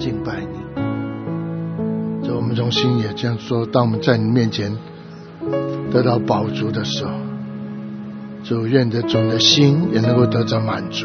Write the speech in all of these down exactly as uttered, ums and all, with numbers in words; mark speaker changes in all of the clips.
Speaker 1: 敬拜你。主，我们从心也这样说，当我们在你面前得到饱足的时候，主，愿着主的心也能够得到满足。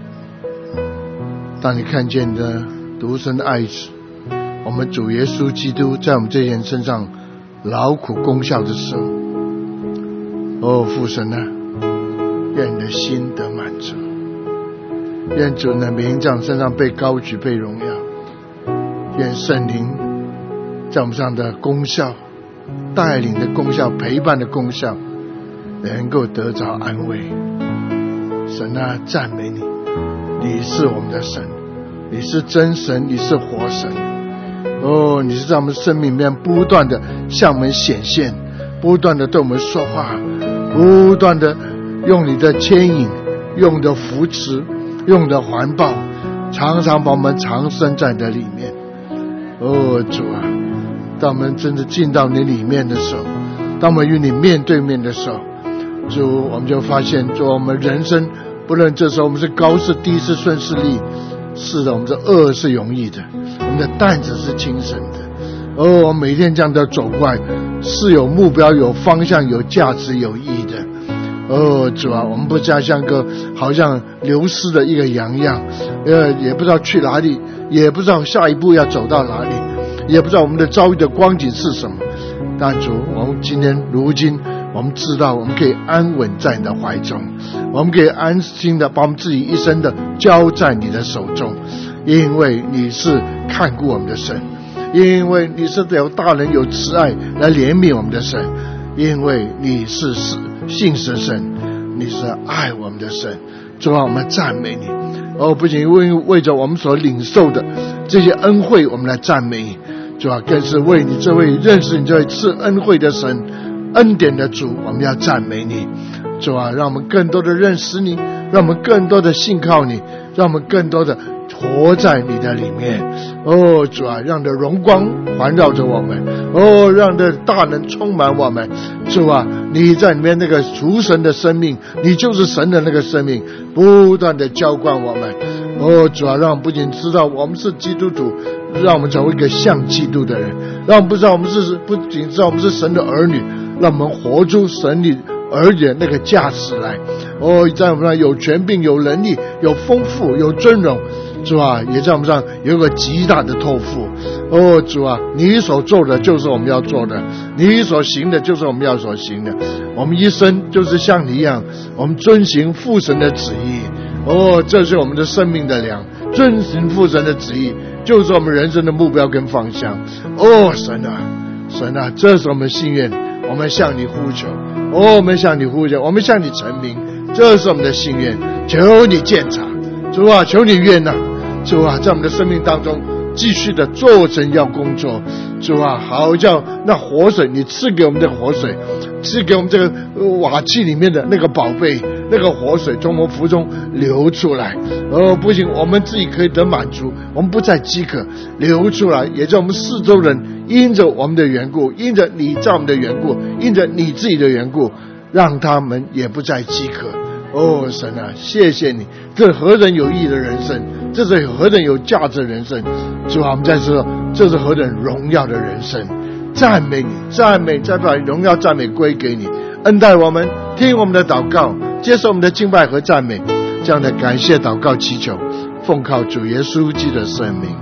Speaker 1: 当你看见你的独生的爱子，我们主耶稣基督在我们这些人身上劳苦功效的时候，哦，父神啊，愿你的心得满足，愿主的名在我们身上被高举被荣耀，愿圣灵在我们上的功效，带领的功效，陪伴的功效能够得着安慰。神啊，赞美你，你是我们的神，你是真神，你是活神。哦，你是在我们生命里面不断的向我们显现，不断的对我们说话，不断的用你的牵引，用你的扶持，用你的环抱，常常把我们藏身在你的里面。哦，主啊，当我们真的进到你里面的时候，当我们与你面对面的时候，主，我们就发现，主，我们人生不论这时候我们是高是低，是顺是逆，是的，我们的恶是容易的，我们的担子是轻省的。哦，我们每天这样的走过来，是有目标、有方向、有价值、有意义的。哦，主啊，我们不再像个好像流失的一个羊样，呃，也不知道去哪里，也不知道下一步要走到哪里，也不知道我们的遭遇的光景是什么。但主，我们今天如今我们知道，我们可以安稳在你的怀中，我们可以安心的把我们自己一生的交在你的手中，因为你是看顾我们的神，因为你是有大能有慈爱来怜悯我们的神，因为你是信实神，你是爱我们的神。主啊，我们赞美你。哦，不仅为为着我们所领受的这些恩惠我们来赞美你，主啊，更是为你这位认识你这位赐恩惠的神，恩典的主，我们要赞美你。主啊，让我们更多的认识你，让我们更多的信靠你，让我们更多的活在你的里面。哦，主啊，让你的荣光环绕着我们，哦，让你的大能充满我们。主啊，你在里面那个属神的生命，你就是神的那个生命，不断的浇灌我们。哦，主啊，让我们不仅知道我们是基督徒，让我们成为一个像基督的人，让我们不知道我们是不仅知道我们是神的儿女，让我们活出神里儿女的那个价值来。哦，在我们上有权柄，有能力，有丰富，有尊荣。主啊，也在我们上有一个极大的托付。哦，主啊，你所做的就是我们要做的，你所行的就是我们要所行的。我们一生就是像你一样，我们遵行父神的旨意。哦，这是我们的生命的粮，遵行父神的旨意就是我们人生的目标跟方向。哦，神啊，神啊，这是我们心愿，我们向你呼求。哦，我们向你呼求，我们向你陈明，这是我们的心愿，求你鉴察。主啊，求你悦纳。主啊，在我们的生命当中继续的做神要工作。主啊，好叫那活水，你赐给我们的活水，赐给我们这个瓦器里面的那个宝贝，那个活水从我们腹中流出来。哦，不行，我们自己可以得满足，我们不再饥渴，流出来，也叫我们四周人因着我们的缘故，因着你在我们的缘故，因着你自己的缘故，让他们也不再饥渴。哦，神啊，谢谢你，这是何等有意义的人生，这是何等有价值的人生。主啊，我们在说这是何等荣耀的人生。赞美你，赞美，再把荣耀赞美归给你，恩待我们，听我们的祷告，接受我们的敬拜和赞美，这样的感谢祷告祈求，奉靠主耶稣基督的圣名。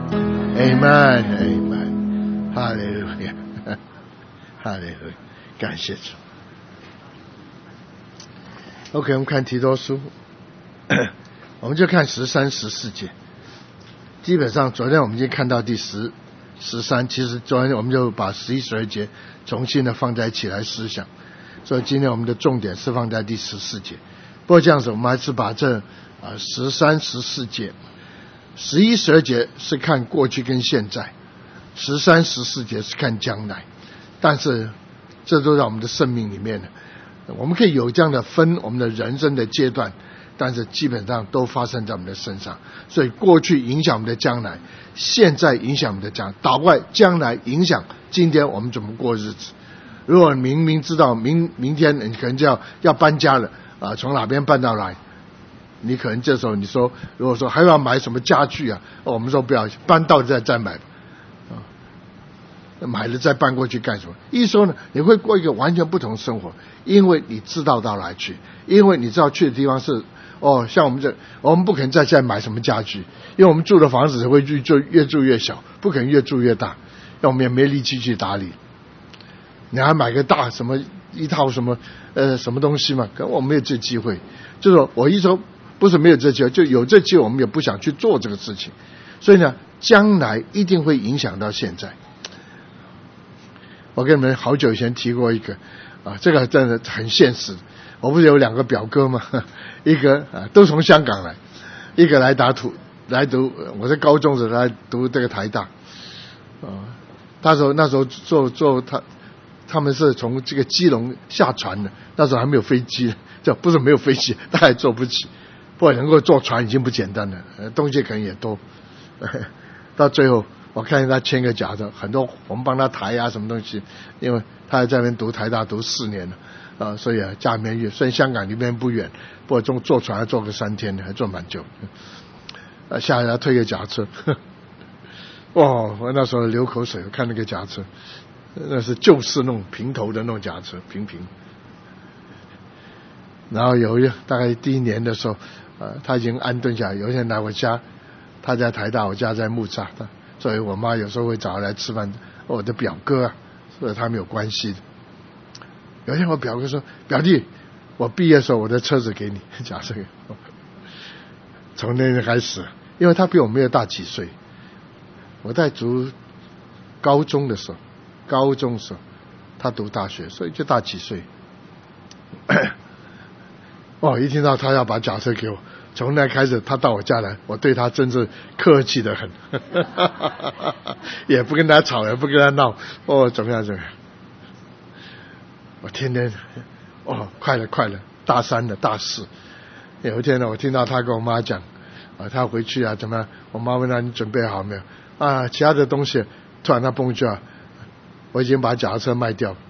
Speaker 1: Amen Amen 哈利路亚哈利路亚，感谢主。OK， 我们看提多书，我们就看十三、十四节。基本上昨天我们已经看到第十、十三，其实昨天我们就把十一、十二节重新的放在一起来思想，所以今天我们的重点是放在第十四节。不过这样子，我们还是把这啊十三、十四节、十一、十二节是看过去跟现在，十三、十四节是看将来，但是这都在我们的生命里面的。我们可以有这样的分我们的人生的阶段，但是基本上都发生在我们的身上。所以过去影响我们的将来，现在影响我们的将来，倒过来将来影响今天我们怎么过日子。如果明明知道明明天你可能就要要搬家了啊，从哪边搬到来， 你可能这时候你说，如果说还要买什么家具啊，哦、我们说不要，搬到再再买吧，啊、哦，买了再搬过去干什么？一说呢，你会过一个完全不同的生活，因为你知道到哪里去，因为你知道去的地方是哦，像我们这，我们不可能再再买什么家具，因为我们住的房子会越住越住越小，不可能越住越大，要我们也没力气去打理。你还买个大什么一套什么呃什么东西嘛？可我们没有这机会。就是说我一说不是没有这机会，就有这机会，我们也不想去做这个事情。所以呢，将来一定会影响到现在。我跟你们好久以前提过一个啊，这个真的很现实。我不是有两个表哥吗？一个啊都从香港来，一个来打土来读，我在高中时来读这个台大。啊，那时候那时候做做他。他们是从这个基隆下船的，那时候还没有飞机，这不是没有飞机，他还坐不起，不过能够坐船已经不简单了，呃、东西可能也多。到最后，我看见他签个假的，很多我们帮他抬啊什么东西，因为他在那边读台大读四年了，啊、呃，所以啊家里面远，虽然香港离那边不远，不过坐坐船还坐个三天，还坐蛮久。啊，下来他推个假车，哇！我那时候流口水，我看那个假车。那是旧式那种平头的那种假车，平平。然后有一大概第一年的时候，呃，他已经安顿下来。有一天来我家，他在台大，我家在木栅，所以我妈有时候会找他来吃饭。我的表哥啊，所以他们有关系的。有一天我表哥说：“表弟，我毕业的时候我的车子给你。”假设从那天开始，因为他比我没有大几岁，我在读高中的时候。高中时候，他读大学，所以就大几岁。哦，一听到他要把假车给我，从那开始，他到我家来，我对他真是客气得很，也不跟他吵，也不跟他闹。哦，怎么样怎么样？我天天，哦，快了快了，大三了大四。有一天呢，我听到他跟我妈讲，啊，他回去啊，怎么样？我妈问他你准备好没有？啊，其他的东西，突然他蹦一句啊。我已经把脚踏车卖掉了，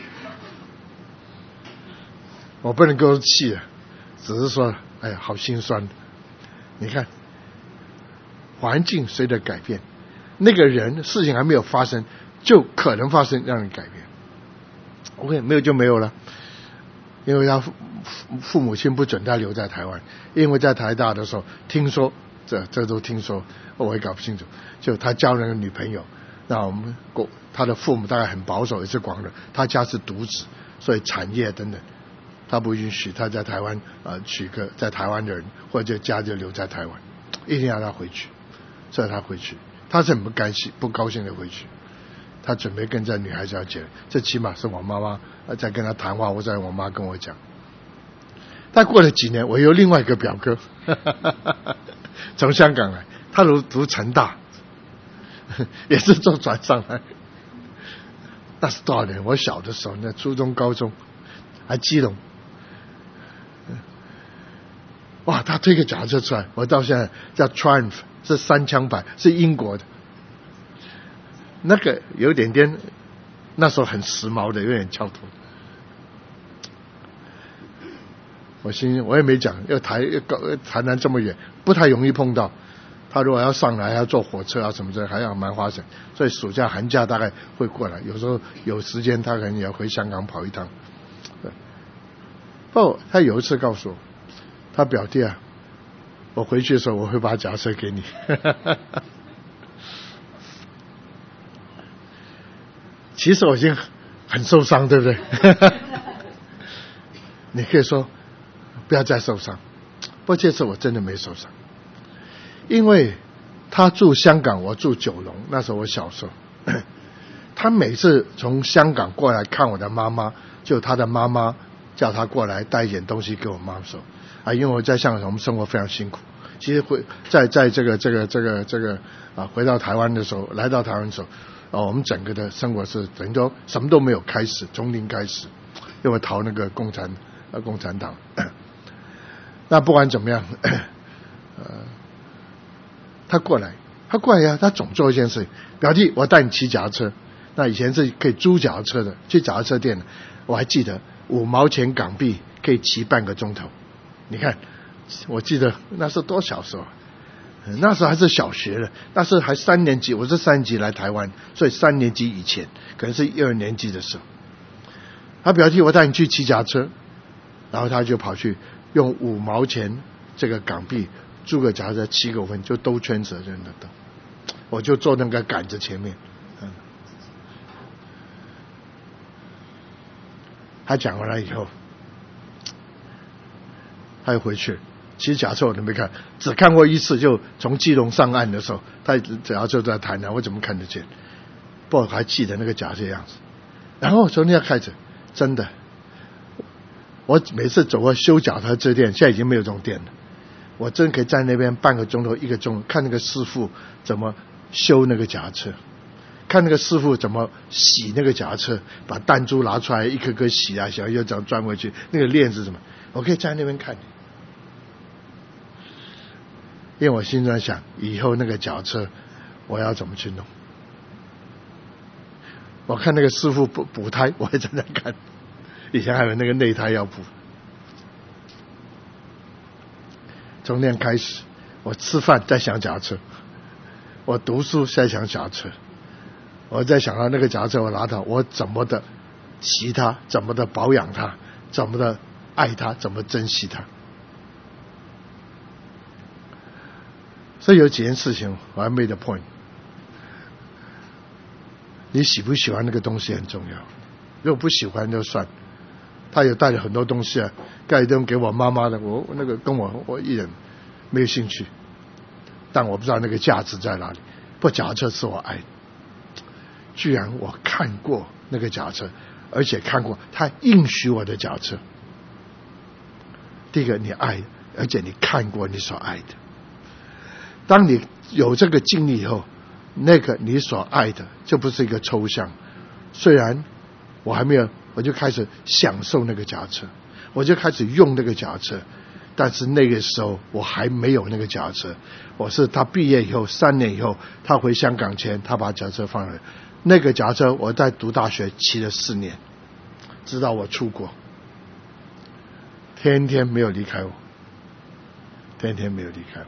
Speaker 1: 我不能够气了，只是说，哎呀，好心酸。你看，环境随着改变，那个人事情还没有发生，就可能发生让你改变。OK， 没有就没有了，因为他父父母亲不准他留在台湾，因为在台大的时候听说，这这都听说，我也搞不清楚，就他交了个女朋友。那我们国他的父母大概很保守，也是广人，他家是独子，所以产业等等，他不允许他在台湾呃娶个在台湾的人，或者家就留在台湾，一定要他回去，所以他回去，他是很不甘心不高兴的回去，他准备跟这女孩子要结，这起码是我妈妈在跟他谈话，或者我妈跟我讲。但过了几年，我有另外一个表哥，从香港来，他读读成大。也是坐船上来，那是多少年？我小的时候，那初中、高中，还基隆，哇！他推个脚踏车出来，我到现在叫 Triumph， 是三枪版，是英国的，那个有点点，那时候很时髦的，有点翘头。我心我也没讲，要台要台南这么远，不太容易碰到。他如果要上来，还要坐火车啊什么的，还要蛮花钱。所以暑假、寒假大概会过来，有时候有时间，他可能也要回香港跑一趟。哦，他有一次告诉我，他表弟啊，我回去的时候我会把脚踏车给你。其实我已经很受伤，对不对？你可以说不要再受伤，不过这次我真的没受伤。因为他住香港，我住九龙，那时候我小时候，他每次从香港过来看我的妈妈，就他的妈妈叫他过来带一点东西给我妈说啊，因为我在香港我们生活非常辛苦，其实会在在这个这个这个这个啊回到台湾的时候，来到台湾的时候，啊我们整个的生活是等于说什么都没有开始，从零开始，因为逃那个共产呃共产党。那不管怎么样，呃。他过来，他过来呀、啊，他总做一件事情。表弟，我带你骑脚踏车。那以前是可以租脚踏车的，去脚踏车店的，我还记得五毛钱港币可以骑半个钟头。你看， 我记得那时候多小时候，那时候还是小学了，那时候还三年级，我是三年级来台湾，所以三年级以前，可能是一二年级的时候，他表弟我带你去骑脚车，然后他就跑去用五毛钱这个港币租个脚车七个分，就兜圈子真的兜，我就坐那个杆子前面。嗯，他讲完了以后，他又回去。其实假设我都没看，只看过一次，就从基隆上岸的时候，他只要就在台南，我怎么看得见？不过我还记得那个假设样子。然后从那天开始，真的，我每次走过修脚踏车店，现在已经没有这种店了。我真可以在那边半个钟头、一个钟，看那个师傅怎么修那个脚踏车，看那个师傅怎么洗那个脚踏车，把弹珠拿出来一颗颗洗啊洗啊，又这样转回去，那个链子什么，我可以在那边看。因为我心中在想，以后那个脚车我要怎么去弄。我看那个师傅补补胎，我也在那看，以前还有那个内胎要补。从那天开始，我吃饭在想脚车，我读书在想脚车，我在想到那个脚车我拿到，我怎么的骑它，怎么的保养它，怎么的爱它，怎么珍惜它。所以有几件事情我还 made a point， 你喜不喜欢那个东西很重要，如果不喜欢就算。他有带了很多东西啊，盖东给我妈妈的，我那个跟我我一人没有兴趣，但我不知道那个价值在哪里。不，脚踏车是我爱的，居然我看过那个脚踏车，而且看过他应许我的脚踏车。第一个，你爱，而且你看过你所爱的。当你有这个经历以后，那个你所爱的就不是一个抽象。虽然我还没有，我就开始享受那个脚踏车，我就开始用那个脚踏车，但是那个时候我还没有那个脚踏车。我是他毕业以后三年以后，他回香港前，他把脚踏车放了。那个脚踏车我在读大学骑了四年，直到我出国，天天没有离开我，天天没有离开我。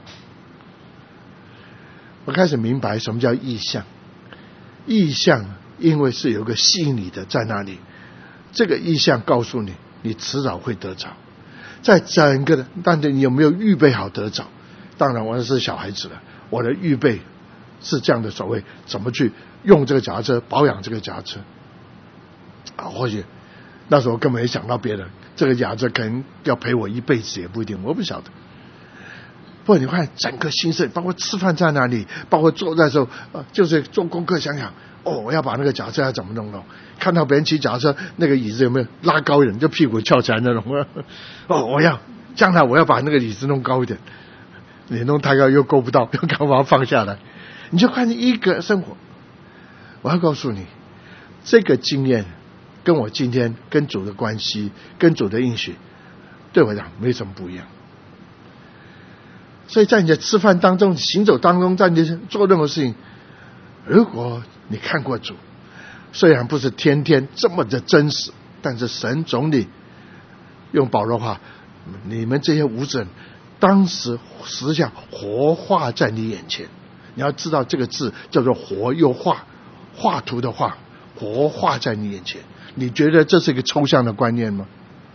Speaker 1: 我开始明白什么叫意象。意象因为是有个吸引你的在那里，这个意象告诉你你迟早会得着。在整个的，但是你有没有预备好得着？当然我是小孩子了，我的预备是这样的，所谓怎么去用这个脚踏车，保养这个脚踏车啊，或许那时候根本没想到别人，这个脚踏车可能要陪我一辈子也不一定，我不晓得。不过你看整个心声，包括吃饭在哪里，包括坐在的时候，呃，就是做功课想想，哦，我要把那个脚踏车要怎么弄弄，看到别人骑脚踏车那个椅子有没有拉高一点，就屁股翘起来那种，哦，我要将来我要把那个椅子弄高一点，你弄太高又够不到，又赶快放下来，你就看一个生活。我要告诉你，这个经验跟我今天跟主的关系，跟主的应许，对我讲没什么不一样。所以在你的吃饭当中，行走当中，在你做任何事情，如果你看过主，虽然不是天天这么的真实，但是神总理用保罗话，你们这些无知人当时实际上活化在你眼前。你要知道这个字叫做活，又画，画图的画，活化在你眼前。你觉得这是一个抽象的观念吗？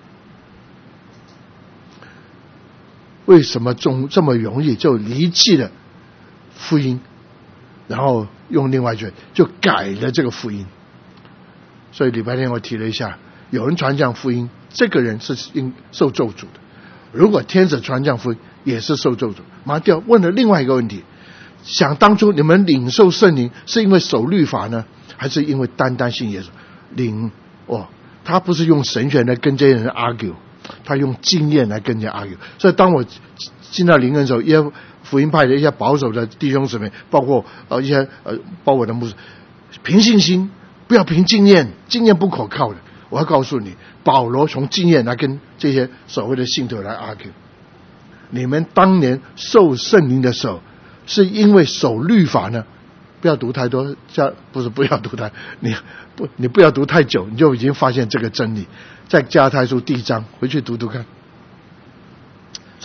Speaker 1: 为什么中这么容易就离弃了福音，然后用另外一句就改了这个福音？所以礼拜天我提了一下，有人传讲福音，这个人是受咒诅的。如果天使传讲福音，也是受咒诅。马上问了另外一个问题，想当初你们领受圣灵是因为守律法呢，还是因为单单信耶稣？领哦，他不是用神学来跟这些人 argue，他用经验来跟人家 argue。 所以当我进到灵恩的时候，一些福音派的一些保守的弟兄姊妹，包括呃一些呃包括我的牧师，凭信心，不要凭经验，经验不可靠的。我要告诉你，保罗从经验来跟这些所谓的信徒来 argue。 你们当年受圣灵的时候，是因为守律法呢？不要读太多，加不是不要读太，你不你不要读太久，你就已经发现这个真理。在加拉太书第一章回去读读看。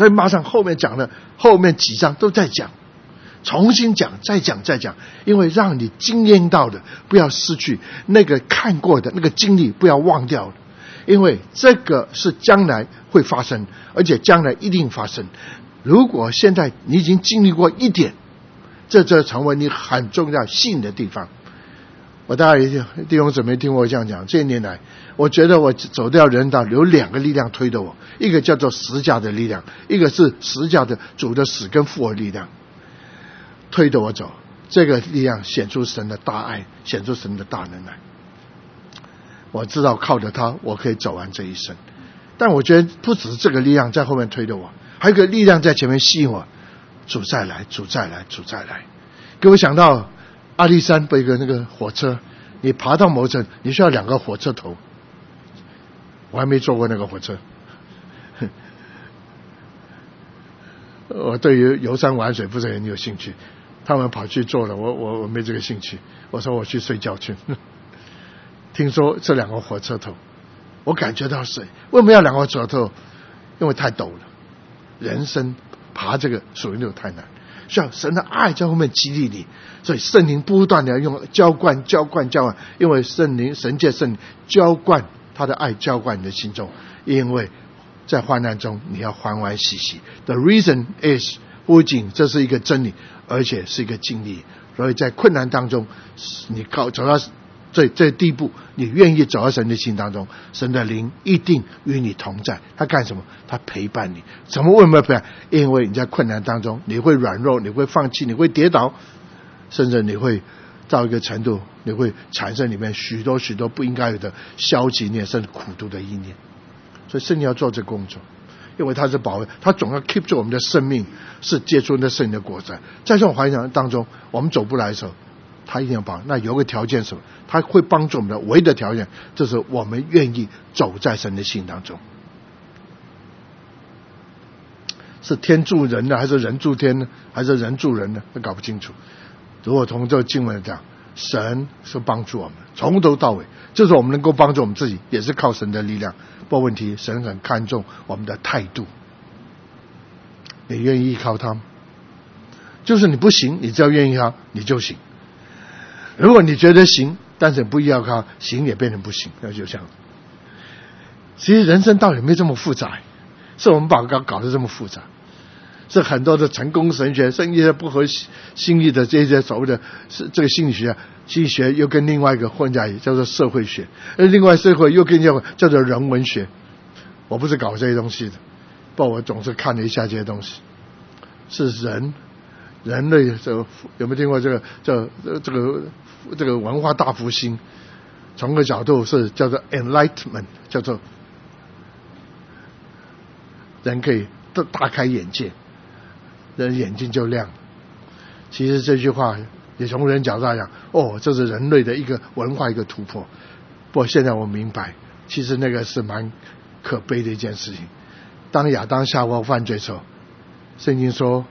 Speaker 1: 所以马上后面讲的后面几章都在讲，重新讲，再讲，再讲，因为让你经验到的不要失去，那个看过的那个经历不要忘掉了，因为这个是将来会发生，而且将来一定发生。如果现在你已经经历过一点，这就成为你很重要信的地方。我大概弟兄姊妹听我这样讲，这些年来我觉得我走掉人道有两个力量推着我，一个叫做十字架的力量，一个是十字架的主的死跟复活力量推着我走。这个力量显出神的大爱，显出神的大能来。我知道靠着它我可以走完这一生。但我觉得不只是这个力量在后面推着我，还有一个力量在前面吸引我，主再来，主再来，主再来。给我想到阿里山的一个那个火车，你爬到某层你需要两个火车头，我还没坐过那个火车。我对于游山玩水不是很有兴趣，他们跑去做了，我我我没这个兴趣。我说我去睡觉去。听说这两个火车头，我感觉到水。为什么要两个火车头？因为太陡了，人生爬这个属灵路太难，需要神的爱在后面激励你。所以圣灵不断的用浇灌浇灌浇灌，因为圣灵神借圣灵浇灌他的爱浇灌你的心中，因为在患难中你要欢欢喜喜。 The reason is 不仅这是一个真理，而且是一个经历。所以在困难当中你走到这这地步，你愿意走到神的心当中，神的灵一定与你同在。他干什么？他陪伴你。怎么为什么陪伴？因为你在困难当中你会软弱，你会放弃，你会跌倒，甚至你会到一个程度，你会产生里面许多许多不应该有的消极念甚至苦毒的意念。所以圣灵要做这个工作，因为他是保卫，他总要 keep 住我们的生命是结出那圣灵的果子。在这种环境当中我们走不来的时候，他一定要帮。那有个条件是什么？他会帮助我们的唯一的条件就是我们愿意走在神的心当中。是天助人呢，还是人助天呢？还是人助人呢？那搞不清楚。如果从这个经文讲，神是帮助我们从头到尾，就是我们能够帮助我们自己，也是靠神的力量。不过问题，神很看重我们的态度。你愿意依靠他吗？就是你不行，你只要愿意他你就行。如果你觉得行，但是不依靠他，行也变成不行，那就这样。其实人生道理没这么复杂，是我们把它搞得这么复杂，是很多的成功神学甚至不合心意的这些所谓的这个心理学，心理学又跟另外一个混在一起，叫做社会学，而另外社会又跟叫叫做人文学。我不是搞这些东西的，不过我总是看了一下这些东西。是人人类这个有没有听过这个这这个这个文化大复兴？从个角度是叫做 enlightenment， 叫做人可以大开眼界，人眼睛就亮。其实这句话也从人角度来讲，哦，这是人类的一个文化一个突破。不过现在我明白，其实那个是蛮可悲的一件事情。当亚当夏娃犯罪的时候，圣经说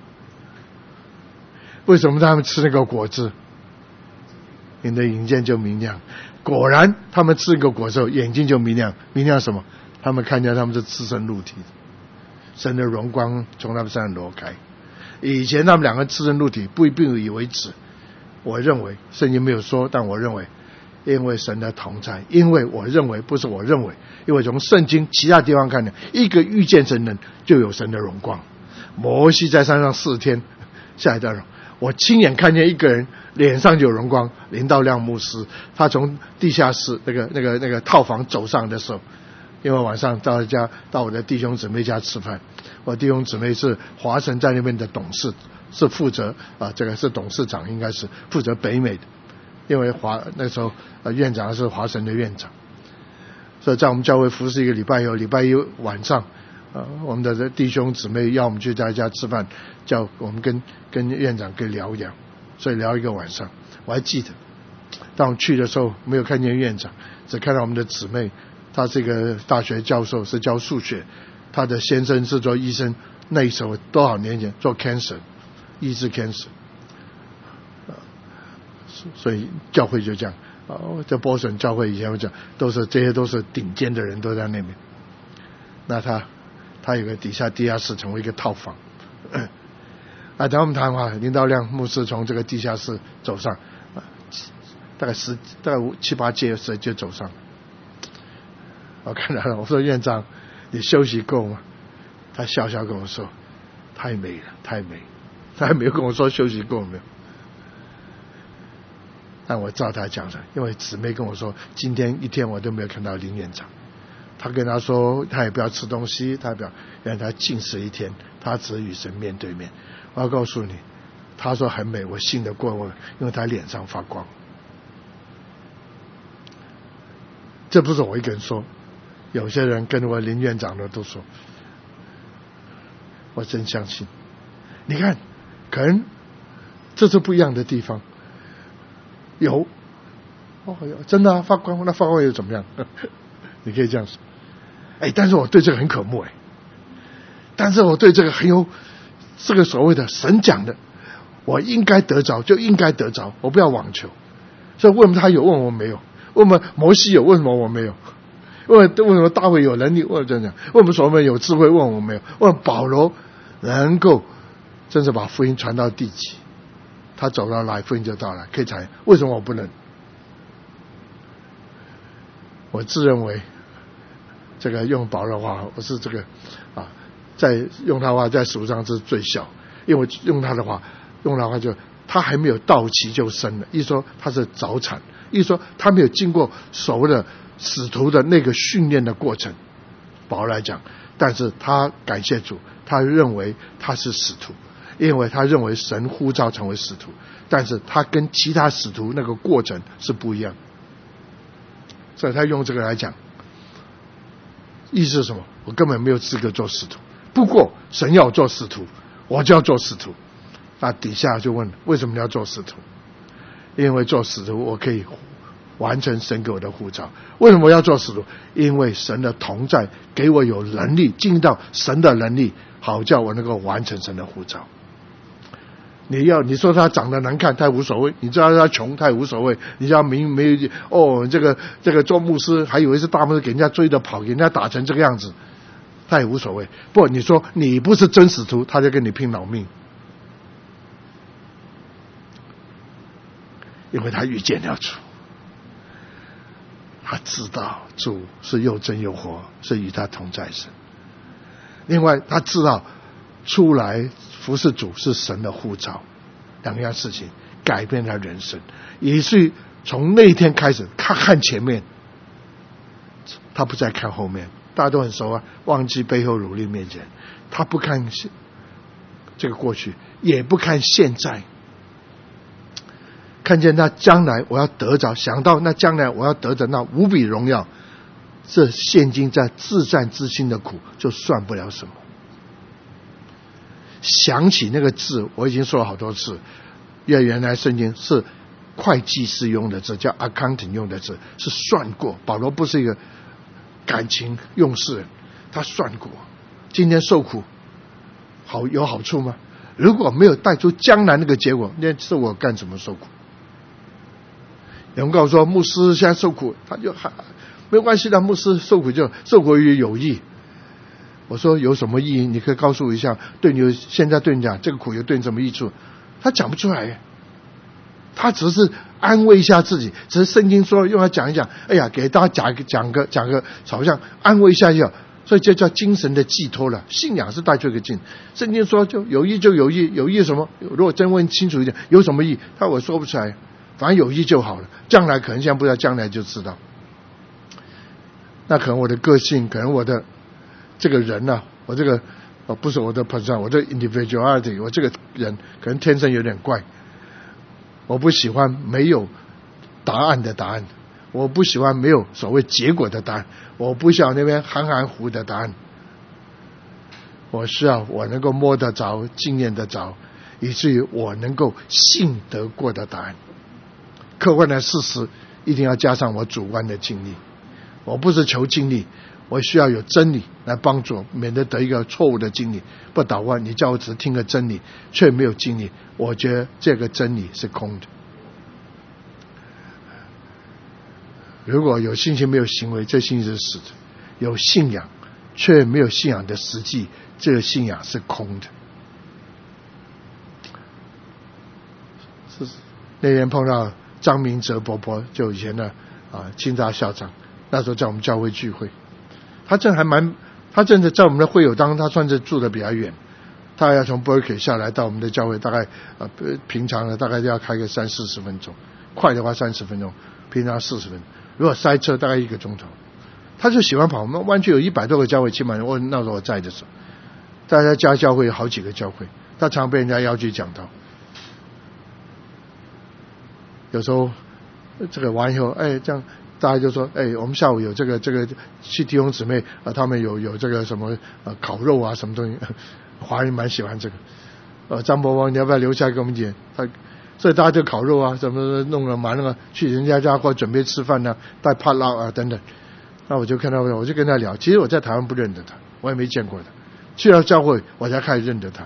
Speaker 1: 为什么他们吃那个果子，你的眼睛就明亮。果然他们吃那个果子后眼睛就明亮。明亮什么？他们看见他们是赤身露体，神的荣光从他们身上挪开。以前他们两个赤身露体不并以为耻，我认为圣经没有说，但我认为因为神的同在，因为我认为不是我认为，因为从圣经其他地方看呢，一个遇见神人就有神的荣光。摩西在山上四天下来的荣，我亲眼看见一个人脸上就有荣光。林道亮牧师他从地下室那个那个那个套房走上的时候，因为晚上到家到我的弟兄姊妹家吃饭，我弟兄姊妹是华神在那边的董事，是负责啊，这个是董事长，应该是负责北美的，因为华那时候呃院长是华神的院长，所以在我们教会服侍一个礼拜以后，礼拜一晚上呃我们的弟兄姊妹要我们去在家吃饭，叫我们跟跟院长跟聊一聊，所以聊一个晚上。我还记得当我去的时候没有看见院长，只看到我们的姊妹，他是一个大学教授，是教数学，他的先生是做医生，那时候多少年前做 cancer 医治 cancer， 所以教会就这样啊，在波士顿教会以前我讲都是这些都是顶尖的人都在那边。那他他有个底下地下室成为一个套房。啊，等我们谈话，林道亮牧师从这个地下室走上，大概十大概五七八阶时就走上。我看到了，我说院长，你休息够吗？他笑笑跟我说，太美了，太美。他还没有跟我说休息够没有。但我照他讲的，因为姊妹跟我说，今天一天我都没有看到林院长。他跟他说，他也不要吃东西，他也不要，让他禁食一天，他只与神面对面。我要告诉你，他说很美，我信得过我，因为他脸上发光。这不是我一个人说，有些人跟我林院长的都说，我真相信。你看，可能这是不一样的地方。有，哦，有真的啊，发光，那发光又怎么样？你可以这样说。哎，但是我对这个很渴慕哎，但是我对这个很有这个所谓的神讲的，我应该得着就应该得着，我不要妄求。所以为什么他有问我没有？为什么摩西有？为什么我没有？为为什么大卫有能力？为什么这样讲？为什么所罗门有智慧？问我没有？为什么保罗能够真是把福音传到地极？他走到哪里，福音就到了，可以传。为什么我不能？我自认为这个用保罗的话，我是这个啊，在用他的话在属上是最小，因为用他的话，用他的话就他还没有到期就生了，一说他是早产，一说他没有经过所谓的使徒的那个训练的过程。保罗来讲，但是他感谢主，他认为他是使徒，因为他认为神呼召成为使徒，但是他跟其他使徒那个过程是不一样，所以他用这个来讲，意思是什么？我根本没有资格做使徒，不过神要做使徒，我就要做使徒。那底下就问，为什么你要做使徒？因为做使徒我可以完成神给我的呼召。为什么要做使徒？因为神的同在给我有能力进到神的能力，好叫我能够完成神的呼召。你要你说他长得难看，他无所谓；你知道他穷，他也无所谓；你知道没没有哦，这个这个做牧师还以为是大牧师，给人家追着跑，给人家打成这个样子，他也无所谓。不，你说你不是真使徒，他就跟你拼老命，因为他遇见了主，他知道主是又真又活，是与他同在神。另外，他知道出来服侍主是神的呼召，两样事情改变他人生，也是从那一天开始，他看前面，他不再看后面。大家都很熟啊，忘记背后努力面前，他不看这个过去，也不看现在，看见那将来我要得着，想到那将来我要得着那无比荣耀，这现今在自战之心的苦就算不了什么。想起那个字，我已经说了好多次，因为原来圣经是会计师用的字，叫 accounting 用的字，是算过。保罗不是一个感情用事人，他算过今天受苦好有好处吗？如果没有带出将来那个结果，那是我干什么受苦？有人告诉我牧师现在受苦，他就还没关系的，牧师受苦就受苦于有益。我说有什么意义？你可以告诉我一下，对你现在对你讲这个苦有对你什么益处？他讲不出来，他只是安慰一下自己，只是圣经说用来讲一讲，哎呀，给大家讲个讲个讲个，好像安慰一下就好，所以这叫精神的寄托了。信仰是带出一个劲，圣经说就有益就有益，有益什么？如果真问清楚一点，有什么益？他我说不出来，反正有益就好了。将来可能现在不知道，将来就知道。那可能我的个性，可能我的这个人呢、啊，我这个哦不是我的 person， 我的 individuality， 我这个人可能天生有点怪。我不喜欢没有答案的答案，我不喜欢没有所谓结果的答案，我不需要那边含含糊的答案。我需要我能够摸得着、经验得着，以至于我能够信得过的答案。客观的事实一定要加上我主观的经历。我不是求经历，我需要有真理来帮助，免得得一个错误的经历。不祷告，你叫我只听个真理，却没有经历，我觉得这个真理是空的。如果有信心没有行为，这信心是死的。有信仰却没有信仰的实际，这个信仰是空的。是那天碰到张明哲伯伯，就以前的啊清大校长，那时候在我们教会聚会，他真还蛮，他真的在我们的会友当中，他算是住的比较远，他要从 Berkeley 下来到我们的教会，大概啊平常呢大概要开个三四十分钟，快的话三十分钟，平常四十分钟，如果塞车大概一个钟头。他就喜欢跑，我们湾区有一百多个教会，起码我那时候我在的时候，大家家教会有好几个教会，他常被人家邀去讲道。有时候这个完以后，哎，这样大家就说，哎，我们下午有这个这个去弟兄姊妹啊，他们有有这个什么呃烤肉啊什么东西，华人蛮喜欢这个。呃，张伯伯你要不要留下给我们点？他所以大家就烤肉啊，什么弄了蛮了，去人家家或准备吃饭啊，带帕拉啊等等。那我就看到，我就跟他聊。其实我在台湾不认得他，我也没见过他。去了教会，我才开始认得他。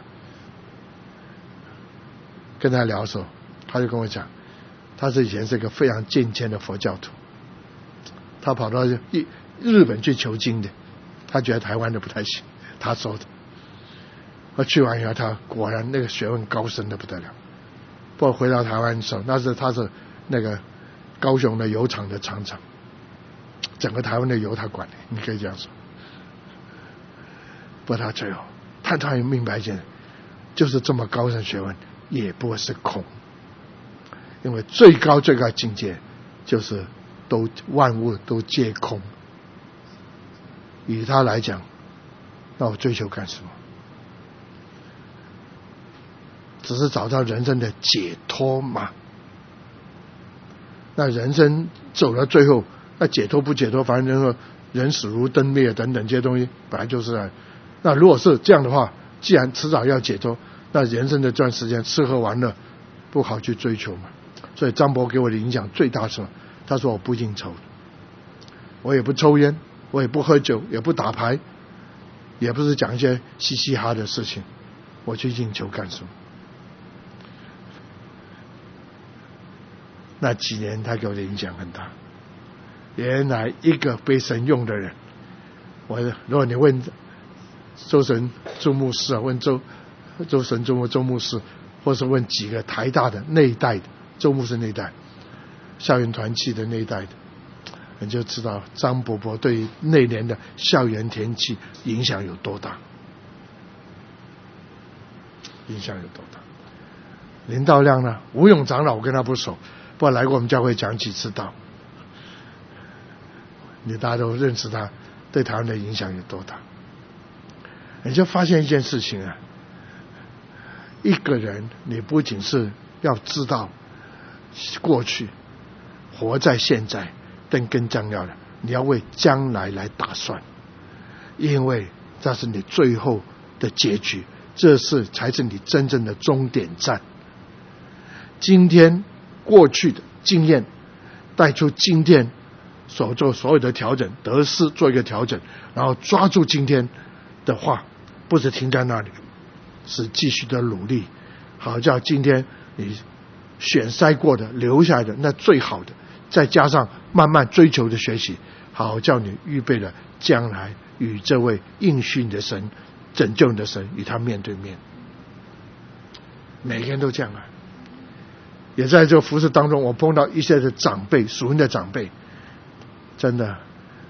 Speaker 1: 跟他聊的时候，他就跟我讲，他是以前是一个非常健全的佛教徒，他跑到日本去求经的，他觉得台湾的不太行，他说的。我去完以后，他果然那个学问高深的不得了。不过回到台湾的时候，那是他是那个高雄的油厂的厂长。整个台湾的油他管的，你可以这样说。不过他最后，他他也明白一件，就是这么高深学问，也不会是空。因为最高最高境界，就是都万物都皆空。以他来讲，那我追求干什么？只是找到人生的解脱嘛。那人生走到最后。那解脱不解脱，反正人死如灯灭等等这些东西本来就是啊。那如果是这样的话，既然迟早要解脱，那人生的这段时间吃喝玩乐不好去追求嘛。所以张伯给我的影响最大是，他说我不应酬，我也不抽烟，我也不喝酒，也不打牌，也不是讲一些嘻嘻哈的事情，我去应酬干什么？那几年他给我的影响很大。原来一个被神用的人，我如果你问周神周牧师啊，问周周神周牧周牧师，或是问几个台大的那一代的周牧师那一代，校园团契的那一代的，你就知道张伯伯对于那年的校园团契影响有多大，影响有多大。林道亮呢，吴永长老我跟他不熟，不过来过我们教会讲几次道。你大家都认识他，对台湾的影响有多大？你就发现一件事情啊，一个人你不仅是要知道过去，活在现在，但更重要的，你要为将来来打算，因为这是你最后的结局，这是才是你真正的终点站。今天过去的经验带出今天所做所有的调整，得失做一个调整，然后抓住今天的话，不是停在那里，是继续的努力，好叫今天你选筛过的留下来的那最好的，再加上慢慢追求的学习，好叫你预备了将来与这位应许你的神、拯救你的神与他面对面。每个人都这样啊。也在这个服事当中，我碰到一些的长辈，属灵的长辈，真的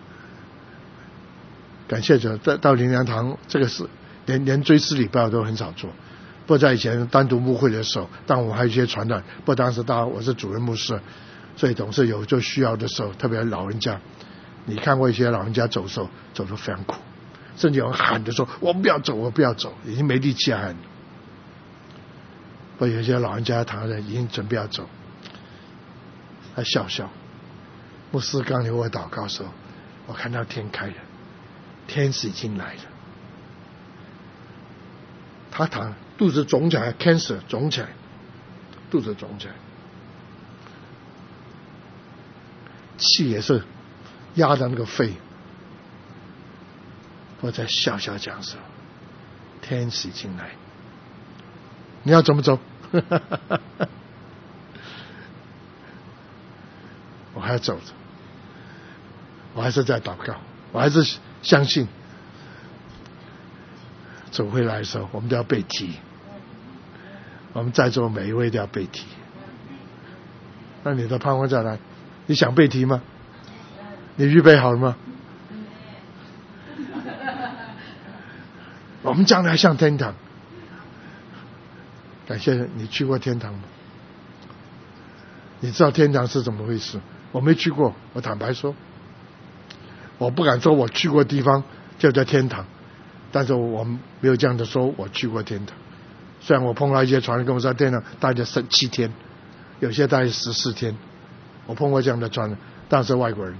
Speaker 1: 感谢主，到灵粮堂这个是连连追思礼拜都很少做。不过在以前单独牧会的时候，但我还有一些传染，不过当时当然我是主任牧师，所以总是有就需要的时候，特别老人家，你看过一些老人家走的时候走得非常苦，甚至有人喊着说我不要走我不要走，已经没力气喊了。不过有些老人家躺着已经准备要走，他笑笑。牧师刚留我祷告的时候，我看到天开了，天使已经来了。他躺肚子肿起来 ，cancer 肿起来，肚子肿起来，气也是压着那个肺。我在笑笑讲说，天使已经来，你要怎么走？我还走着，我还是在祷告，我还是相信主回来的时候，我们都要被提。我们在座每一位都要被提。那你的盼望在哪？你想被提吗？你预备好了吗？我们将来上天堂。感谢你去过天堂吗？你知道天堂是怎么回事？我没去过，我坦白说，我不敢说我去过地方就叫天堂，但是我没有这样的说我去过天堂。虽然我碰到一些传人跟我说天堂大概是七天，有些大概十四天，我碰过这样的传人，但是外国人。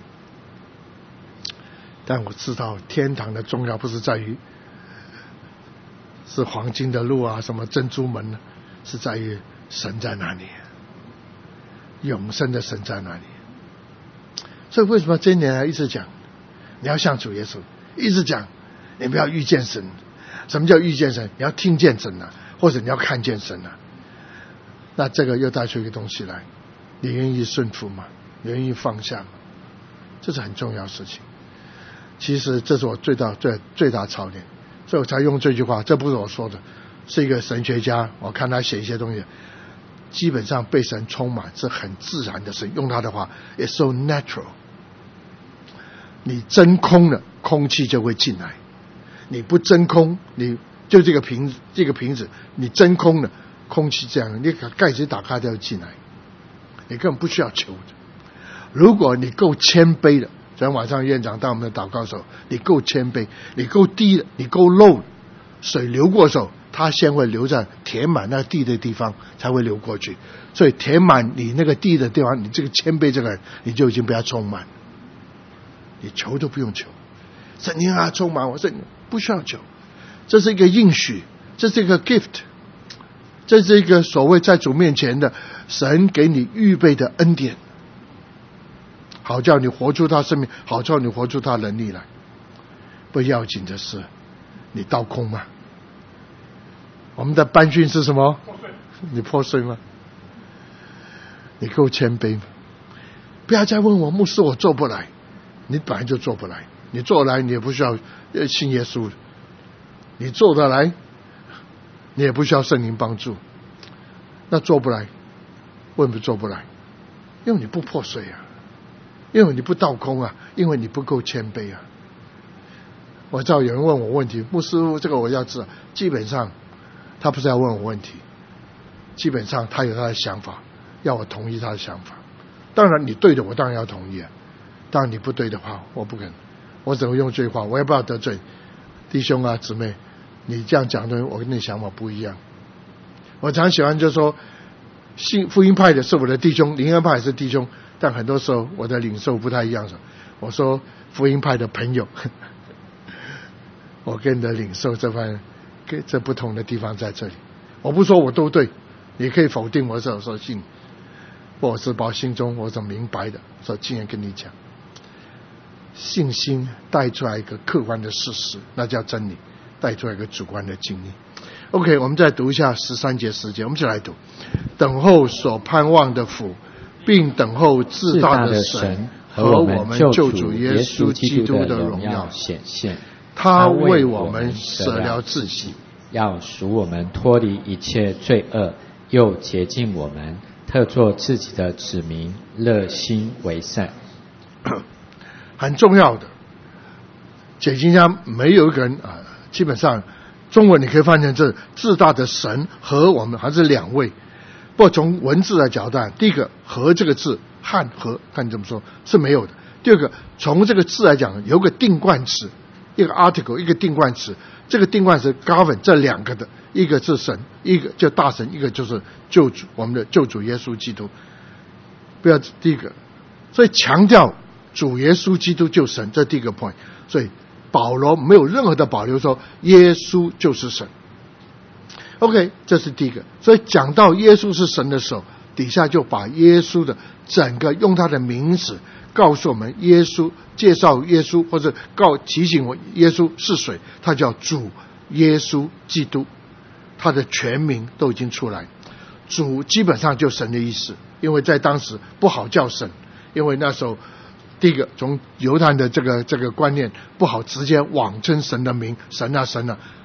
Speaker 1: 但我知道天堂的重要不是在于是黄金的路啊，什么珍珠门呢，是在于神在哪里，永生的神在哪里。所以为什么这一年来一直讲你要像主耶稣，一直讲你不要遇见神。什么叫遇见神？你要听见神啊，或者你要看见神啊。那这个又带出一个东西来，你愿意顺服吗？你愿意放下吗？这是很重要的事情。其实这是我最大最最大操练，所以我才用这句话。这不是我说的，是一个神学家，我看他写一些东西，基本上被神充满是很自然的事。用他的话 ，it's so natural。你真空了，空气就会进来。你不真空，你就这个瓶子，这个瓶子你真空了，空气这样，你盖子打开就要进来，你根本不需要求的。如果你够谦卑的，昨天晚上院长当我们的祷告的时候，你够谦卑，你够低了，你够漏了，水流过的时候，它先会流在填满那个地的地方，才会流过去。所以填满你那个地的地方，你这个谦卑这个人，你就已经被它充满，你求都不用求。神灵啊，充满我，这不需要求，这是一个应许，这是一个 gift， 这是一个所谓在主面前的神给你预备的恩典，好叫你活出他生命，好叫你活出他能力来。不要紧的是你倒空吗？我们的班训是什么？你破碎吗？你够谦卑吗？不要再问我牧师我做不来，你本来就做不来，你做得来你也不需要信耶稣，你做得来你也不需要圣灵帮助。那做不来，为什么做不来？因为你不破碎啊，因为你不倒空啊，因为你不够谦卑啊。我知道有人问我问题，牧师这个我要知道，基本上他不是要问我问题，基本上他有他的想法，要我同意他的想法。当然你对的我当然要同意啊，当然你不对的话我不肯，我只会用这句话，我也不要得罪弟兄啊姊妹，你这样讲的我跟你想法不一样。我常喜欢就说信福音派的是我的弟兄，灵恩派是弟兄，但很多时候我的领受不太一样。我说福音派的朋友，我跟你的领受这方面这不同的地方在这里。我不说我都对，你可以否定我所说信，我是把心中我所明白的所经验跟你讲。信心带出来一个客观的事实，那叫真理，带出来一个主观的经历。OK， 我们再读一下十三节十节，我们一起来读。等候所盼望的福，并等候至大的神和我们救主耶稣基督的荣耀
Speaker 2: 显现。
Speaker 1: 他为我们舍了自己，
Speaker 2: 要赎我们脱离一切罪恶，又洁净我们，特作自己的子民，热心为善。
Speaker 1: 很重要的，解经家没有一个人啊，基本上中文你可以翻成这至大的神和我们还是两位。不过从文字的角度，第一个和这个字汉和看你怎么说是没有的。第二个从这个字来讲，有个定冠词，一个 article 一个定冠词，这个定冠词 govern 这两个的，一个是神，一个就大神，一个就是救主，我们的救主耶稣基督。不要第一个，所以强调主耶稣基督就神，这第一个 point。所以保罗没有任何的保留说耶稣就是神。OK， 这是第一个。所以讲到耶稣是神的时候，底下就把耶稣的整个用他的名字告诉我们，耶稣介绍耶稣，或者告提醒我耶稣是谁，他叫主耶稣基督，他的全名都已经出来。主基本上就神的意思，因为在当时不好叫神，因为那时候第一个从犹太的这个这个观念不好直接妄称神的名，神啊神啊，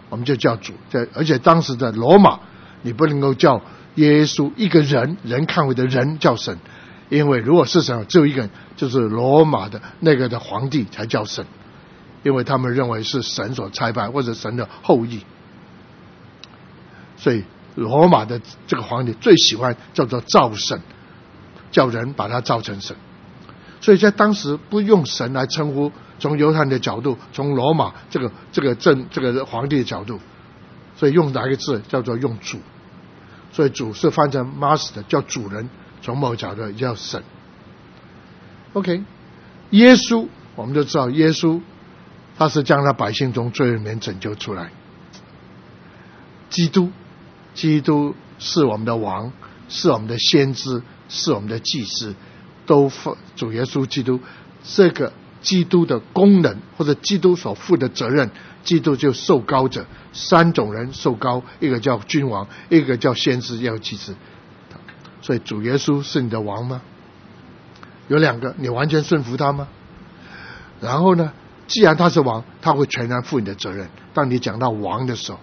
Speaker 1: 我们就叫主。而且当时的罗马，你不能够叫耶稣一个人人看为的人叫神，因为如果是神，只有一个人，就是罗马的那个的皇帝才叫神，因为他们认为是神所差派或者神的后裔。所以罗马的这个皇帝最喜欢叫做造神，叫人把他造成神。所以在当时不用神来称呼，从犹太人的角度，从罗马这个这个政这个皇帝的角度，所以用哪一个字叫做用主。所以主是翻成 master， 叫主人，从某个角度叫神。 OK， 耶稣我们就知道，耶稣他是将他百姓中罪人拯救出来。基督基督是我们的王，是我们的先知，是我们的祭司，都主耶稣基督这个基督的功能，或者基督所负的责任，基督就受膏者，三种人受膏，一个叫君王，一个叫先知，一个叫祭司。所以主耶稣是你的王吗？有两个，你完全顺服他吗？然后呢，既然他是王，他会全然负你的责任。当你讲到王的时候，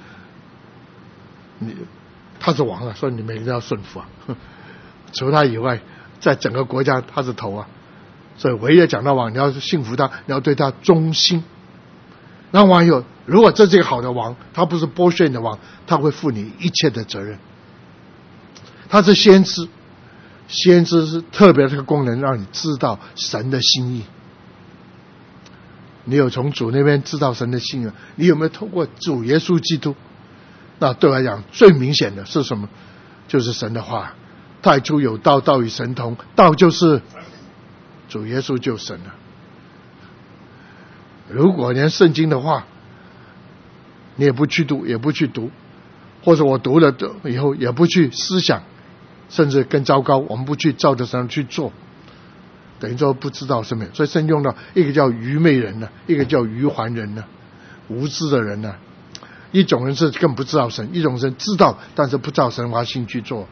Speaker 1: 你他是王啊，所以你每个人要顺服啊。除他以外，在整个国家他是头啊，所以唯一讲到王，你要信服他，你要对他忠心。那王有，如果这是一个好的王，他不是剥削你的王，他会负你一切的责任。他是先知，先知是特别这个功能，让你知道神的心意。你有从主那边知道神的心意，你有没有透过主耶稣基督？那对我来讲最明显的是什么？就是神的话，太初有道，道与神同，道就是主耶稣就神了。如果连圣经的话你也不去读，也不去读，或者我读了以后也不去思想，甚至更糟糕，我们不去照着神去做，等于说不知道什么。所以圣经用到一个叫愚昧人呢，一个叫愚顽人呢，无知的人呢。一种人是更不知道神，一种人知道但是不照神话性去做。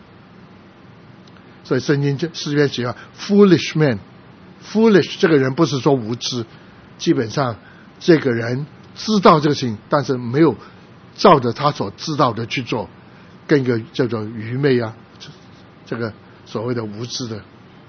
Speaker 1: 所以圣经诗篇写 foolish man， foolish 这个人不是说无知，基本上这个人知道这个事情，但是没有照着他所知道的去做，跟一个叫做愚昧啊，这个所谓的无知的。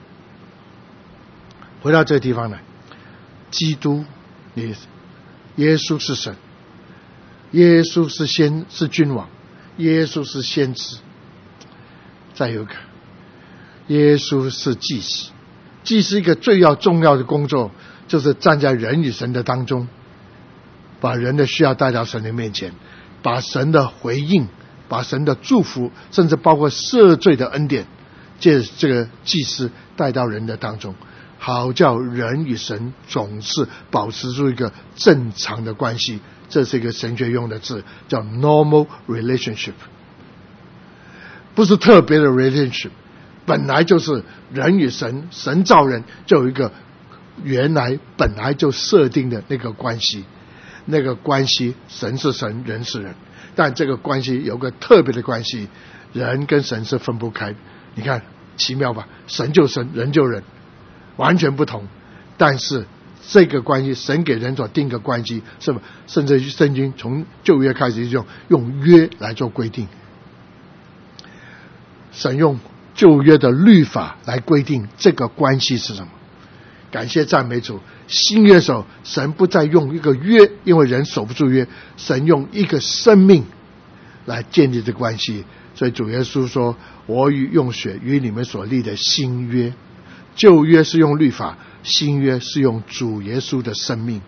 Speaker 1: 回到这个地方来，基督，你耶稣是神，耶稣是先是君王，耶稣是先知，再有一个耶稣是祭司。祭司一个最要重要的工作，就是站在人与神的当中，把人的需要带到神的面前，把神的回应，把神的祝福，甚至包括赦罪的恩典，借这个祭司带到人的当中，好叫人与神总是保持住一个正常的关系。这是一个神学用的字，叫 normal relationship， 不是特别的 relationship， 本来就是人与神，神造人就有一个原来本来就设定的那个关系，那个关系神是神，人是人，但这个关系有个特别的关系，人跟神是分不开。你看奇妙吧，神就神，人就人，完全不同。但是这个关系，神给人所定的关系，是吧？甚至圣经从旧约开始就用用约来做规定，神用旧约的律法来规定这个关系是什么。感谢赞美主，新约的时候神不再用一个约，因为人守不住约，神用一个生命来建立这关系。所以主耶稣说，我与用血与你们所立的新约。旧约是用律法，新约是用主耶稣的生命。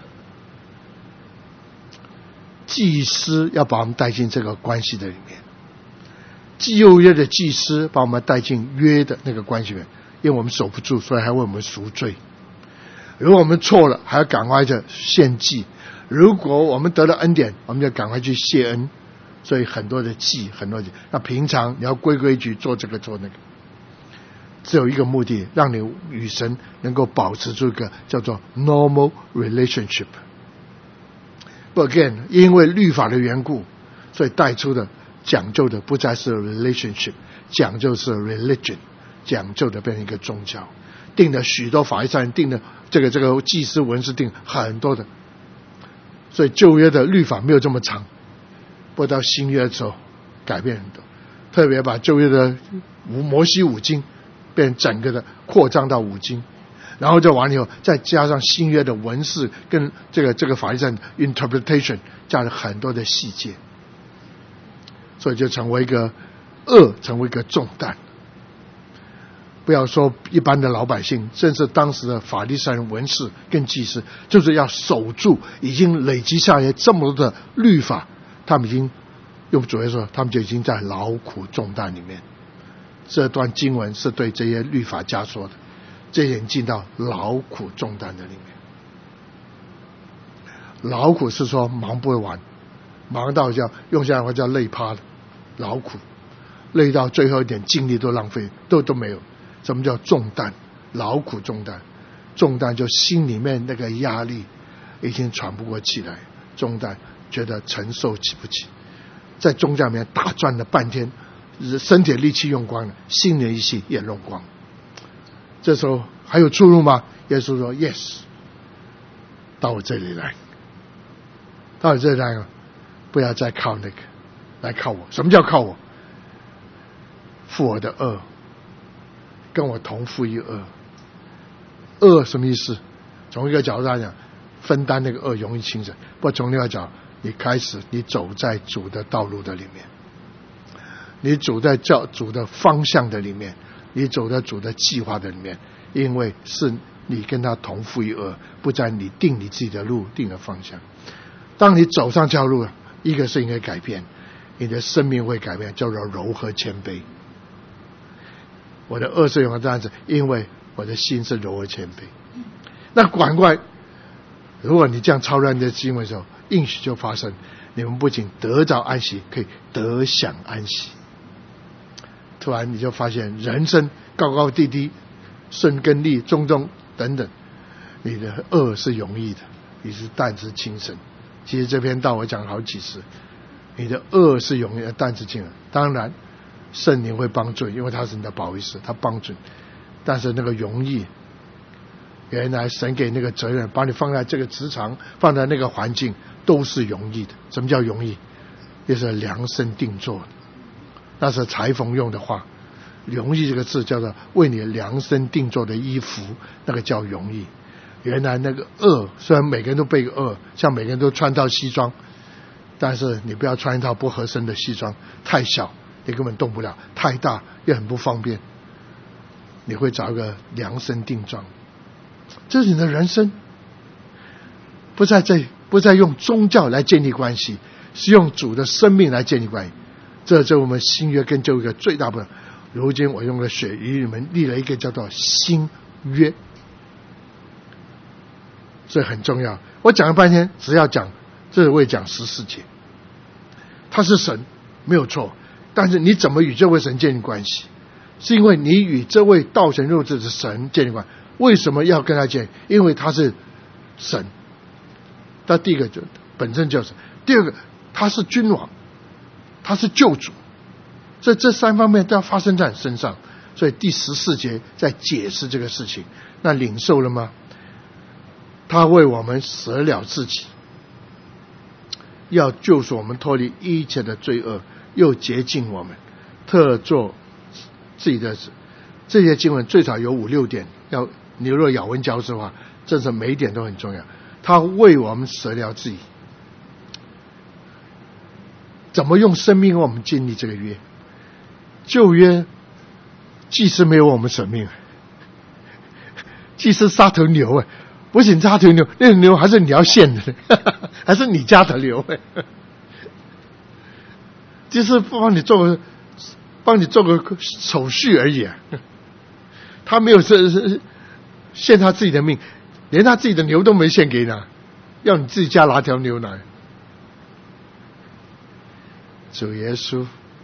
Speaker 1: 祭司要把我们带进这个关系的里面，旧约的祭司把我们带进约的那个关系里面，因为我们守不住，所以还为我们赎罪。如果我们错了，还要赶快的献祭；如果我们得了恩典，我们就赶快去谢恩。所以很多的祭，很多的祭。那平常你要规规矩做这个做那个，只有一个目的，让你与神能够保持住一个叫做 normal relationship。 But again， 因为律法的缘故，所以带出的讲究的不再是 relationship， 讲究是 religion， 讲究的变成一个宗教，定了许多法律上定的这个这个祭司文士定很多的所以旧约的律法没有这么长，不过到新约的时候改变很多，特别把旧约的五摩西五经变整个的扩张到五经，然后就完了以后再加上新约的文士跟这个这个法律上 interpretation 加了很多的细节，所以就成为一个恶，成为一个重担。不要说一般的老百姓，甚至当时的法利赛人、文士跟祭司，就是要守住已经累积下来这么多的律法，他们已经用主耶稣说，他们就已经在劳苦重担里面。这段经文是对这些律法家说的，这些人进到劳苦重担的里面。劳苦是说忙不完，忙到叫用下来的话叫累趴了，劳苦累到最后一点精力都浪费，都都没有。什么叫重担？劳苦重担，重担就心里面那个压力已经喘不过气来，重担觉得承受起不起，在重担里面打转了半天，身体的力气用光了，心里的力气也用光。这时候还有出路吗？耶稣说 yes， 到我这里来，到我这里来，不要再靠那个，来靠我。什么叫靠我？负我的恶，跟我同负一恶。恶什么意思？从一个角度来讲，分担那个恶容易轻省，不过从另外角，你开始你走在主的道路的里面，你走在教主的方向的里面，你走在主的计划的里面，因为是你跟他同负一恶，不在你定你自己的路，定的方向。当你走上这条路，一个是应该改变，你的生命会改变，叫做柔和谦卑。我的恶是用这样子，因为我的心是柔和谦卑。那赶快，如果你这样操练的经文的时候，应许就发生，你们不仅得着安息，可以得享安息。突然你就发现人生高高低低，顺跟逆，中中等等，你的恶是容易的，你是担子轻省。其实这篇道我讲好几次，你的恶是容易的，担子轻省。当然圣灵会帮助，因为他是你的保惠师，他帮助你。但是那个容易，原来神给那个责任，把你放在这个职场，放在那个环境，都是容易的。什么叫容易？就是量身定做的，那是裁缝用的话。容易这个字叫做为你量身定做的衣服，那个叫容易。原来那个恶，虽然每个人都背个恶，像每个人都穿套西装，但是你不要穿一套不合身的西装，太小你根本动不了，太大也很不方便，你会找一个量身定做。这是你的人生，不再在不再用宗教来建立关系，是用主的生命来建立关系。这是我们新约跟旧约最大不同。如今我用了血与你们立了一个叫做新约，这很重要。我讲了半天，只要讲这是为讲十四节，他是神没有错，但是你怎么与这位神建立关系？是因为你与这位道成肉身的神建立关系。为什么要跟他建立？因为他是神。那第一个就本身就是，第二个他是君王，他是救主，这这三方面都要发生在你身上。所以第十四节在解释这个事情。那领受了吗？他为我们舍了自己，要救赎我们脱离一切的罪恶，又洁净我们，特做自己的。这些经文最少有五六点，要你若咬文嚼字的话，这是每一点都很重要。他为我们舍了自己，怎么用生命为我们建立这个约？旧约祭司没有我们舍命，祭司杀头牛哎，不仅杀头牛，那个牛还是你要献的，还是你家的牛哎，就是帮你做个帮你做个手续而已啊。他没有是献他自己的命，连他自己的牛都没献给你，要你自己家拿条牛来。主耶稣，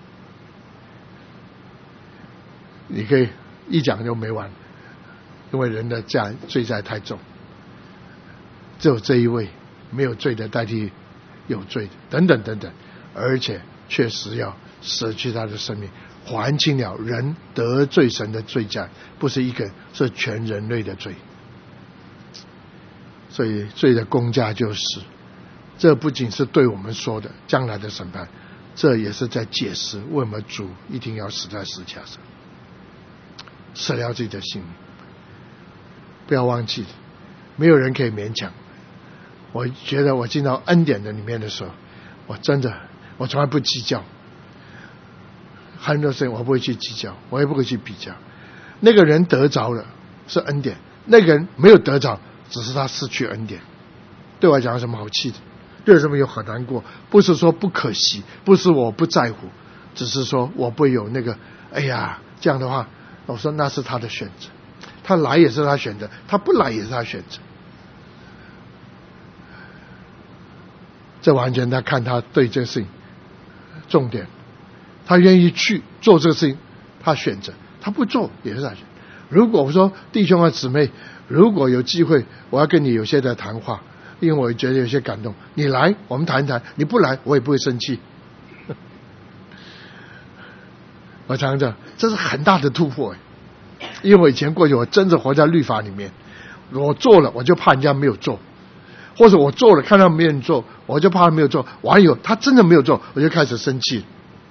Speaker 1: 你可以一讲就没完，因为人的债罪债太重，只有这一位没有罪的代替有罪的，等等等等，而且确实要舍去他的生命，还清了人得罪神的罪债，不是一个，是全人类的罪。所以罪的工价就是这不仅是对我们说的将来的审判，这也是在解释为什么主一定要死在十字架上，舍了自己的性命。不要忘记，没有人可以勉强。我觉得我进到恩典的里面的时候，我真的我从来不计较，很多事情我不会去计较，我也不会去比较。那个人得着了是恩典，那个人没有得着，只是他失去恩典。对我来讲有什么好气的？对我什么有很难过？不是说不可惜，不是我不在乎，只是说我不会有那个哎呀这样的话，我说那是他的选择，他来也是他选择，他不来也是他选择。这完全他看他对这个事情重点，他愿意去做这个事情，他选择；他不做也是他选择。如果我说弟兄和姊妹，如果有机会，我要跟你有些的谈话，因为我觉得有些感动，你来我们谈一谈，你不来我也不会生气。我常常讲，这是很大的突破，因为我以前过去我真的活在律法里面，我做了我就怕人家没有做，或者我做了看到没人做，我就怕他没有做，完了以后他真的没有做，我就开始生气。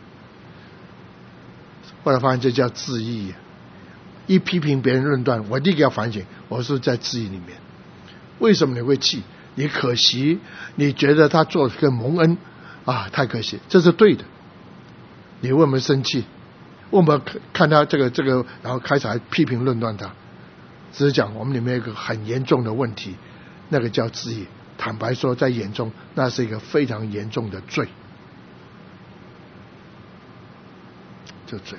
Speaker 1: 后来发现这叫自义，一批评别人论断，我立刻要反省，我是在自义里面。为什么你会气？你可惜，你觉得他做个蒙恩啊，太可惜，这是对的。你为什么生气？为什么看他这个这个，然后开始还批评论断他？只是讲我们里面有一个很严重的问题，那个叫自义。坦白说，在眼中那是一个非常严重的罪，这罪。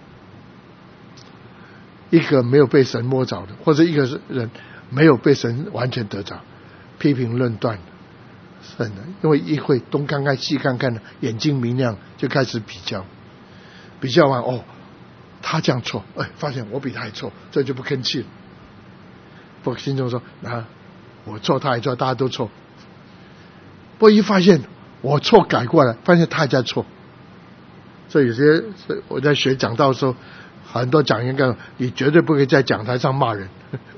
Speaker 1: 一个没有被神摸着的，或者一个人没有被神完全得着，批评论断，真的，因为一会东看看西看看的，眼睛明亮就开始比较，比较完哦，他这样错，哎，发现我比他还错，这就不吭气了。不过心中说啊，我错他也错，大家都错。不过一发现我错改过来，发现他还在错。所以有些我在学讲道的时候，很多讲员告诉我，你绝对不可以在讲台上骂人。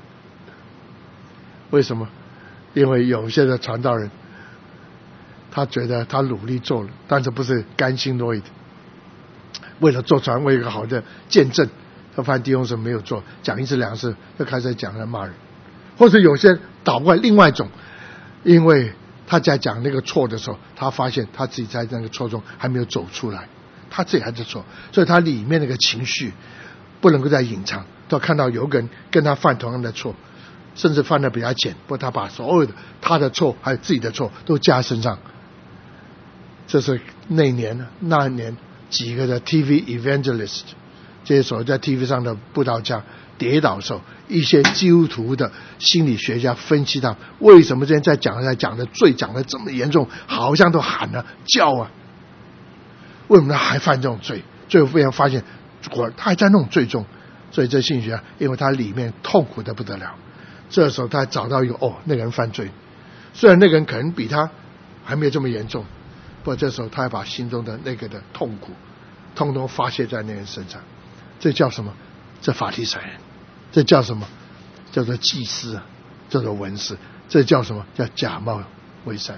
Speaker 1: 为什么？因为有些的传道人，他觉得他努力做了，但是不是甘心乐意的，为了做传，为一个好的见证，他发现弟兄姊妹没有做，讲一次两次就开始讲来骂人。或者有些倒过来另外一种，因为他在讲那个错的时候，他发现他自己在那个错中还没有走出来，他自己还在错，所以他里面那个情绪不能够再隐藏，都看到有个人跟他犯同样的错，甚至犯得比他浅，不过他把所有的他的错还有自己的错都加身上。这是那年那年几个的 T V evangelist， 这些所谓在 T V 上的布道家跌倒的时候，一些基督徒的心理学家分析到为什么这在讲在讲的罪讲的这么严重，好像都喊了叫啊，为什么他还犯这种罪？最后被人发现果他还在那种罪中，所以这心理学家因为他里面痛苦的不得了，这时候他找到一个哦，那个人犯罪，虽然那个人可能比他还没有这么严重，不过这时候他还把心中的那个的痛苦通通发泄在那个人身上。这叫什么？这法利赛人。这叫什么？叫做祭司，叫做文士。这叫什么？叫假冒为善。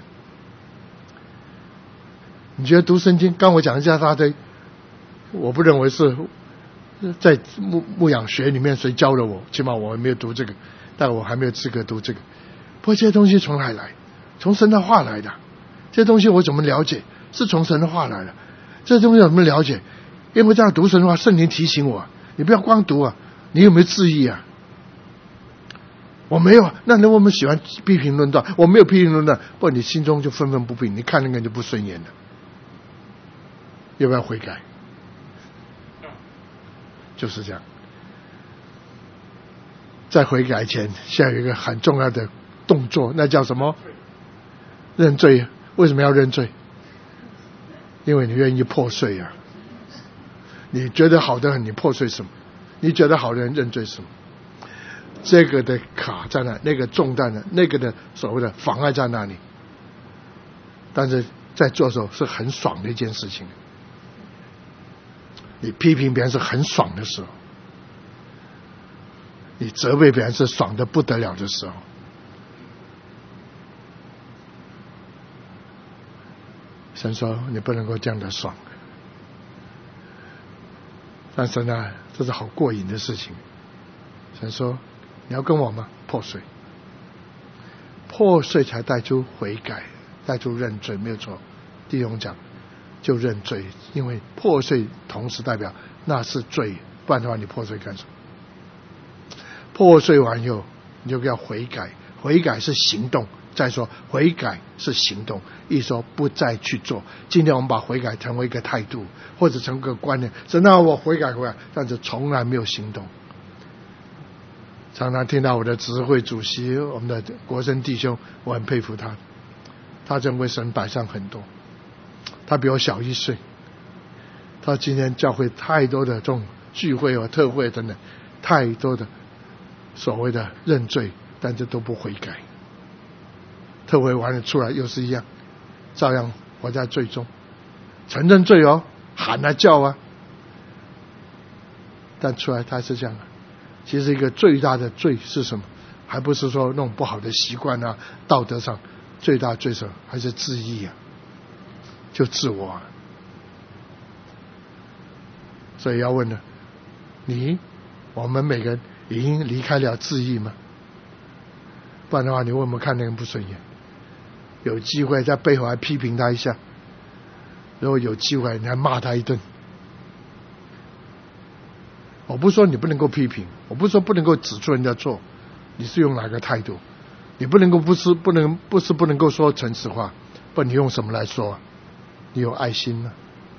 Speaker 1: 你觉得读圣经，刚我讲一下大堆，我不认为是在牧牧养学里面谁教了我，起码我还没有读这个，但我还没有资格读这个。不过这些东西从哪来？从神的话来的。这些东西我怎么了解？是从神的话来的。这些东西怎么了解？因为这样读神的话，圣灵提醒我，你不要光读啊，你有没有质疑啊？我没有啊，那我们喜欢批评论断，我没有批评论断，不，你心中就愤愤不平，你看那个人就不顺眼了，要不要悔改？就是这样。在悔改前，现在有一个很重要的动作，那叫什么？认罪。为什么要认罪？因为你愿意破碎啊。你觉得好的很，你破碎什么？你觉得好的人认罪什么？这个的卡在哪？那个重担的，那个的所谓的妨碍在哪里？但是在做的时候是很爽的一件事情。你批评别人是很爽的时候，你责备别人是爽的不得了的时候。 神说你不能够这样的爽，但神啊，这是好过瘾的事情。神说你要跟我吗？破碎，破碎才带出悔改，带出认罪，没有错。弟兄讲就认罪，因为破碎同时代表那是罪，不然的话你破碎干什么？破碎完以后你就要悔改，悔改是行动，再说悔改是行动，一说不再去做。今天我们把悔改成为一个态度，或者成为一个观念，真的我悔改悔改，但是从来没有行动。常常听到我的执会主席，我们的国生弟兄，我很佩服他，他真为神摆上很多，他比我小一岁，他今天教会太多的这种聚会和特会等等，太多的所谓的认罪，但是都不悔改，特会完了出来又是一样，照样活在罪中，承认罪哦，喊啊叫啊，但出来他是这样的。其实一个最大的罪是什么？还不是说那种不好的习惯啊，道德上最大的罪是还是自义啊，就自我啊。所以要问了，你我们每个人已经离开了自义吗？不然的话你为什么看那个人不顺眼？有机会在背后还批评他一下，如果有机会你还骂他一顿。我不是说你不能够批评，我不是说不能够指出人家错，你是用哪个态度？你不能够不是不能不是不能够说诚实话，不然你用什么来说？你有爱心吗？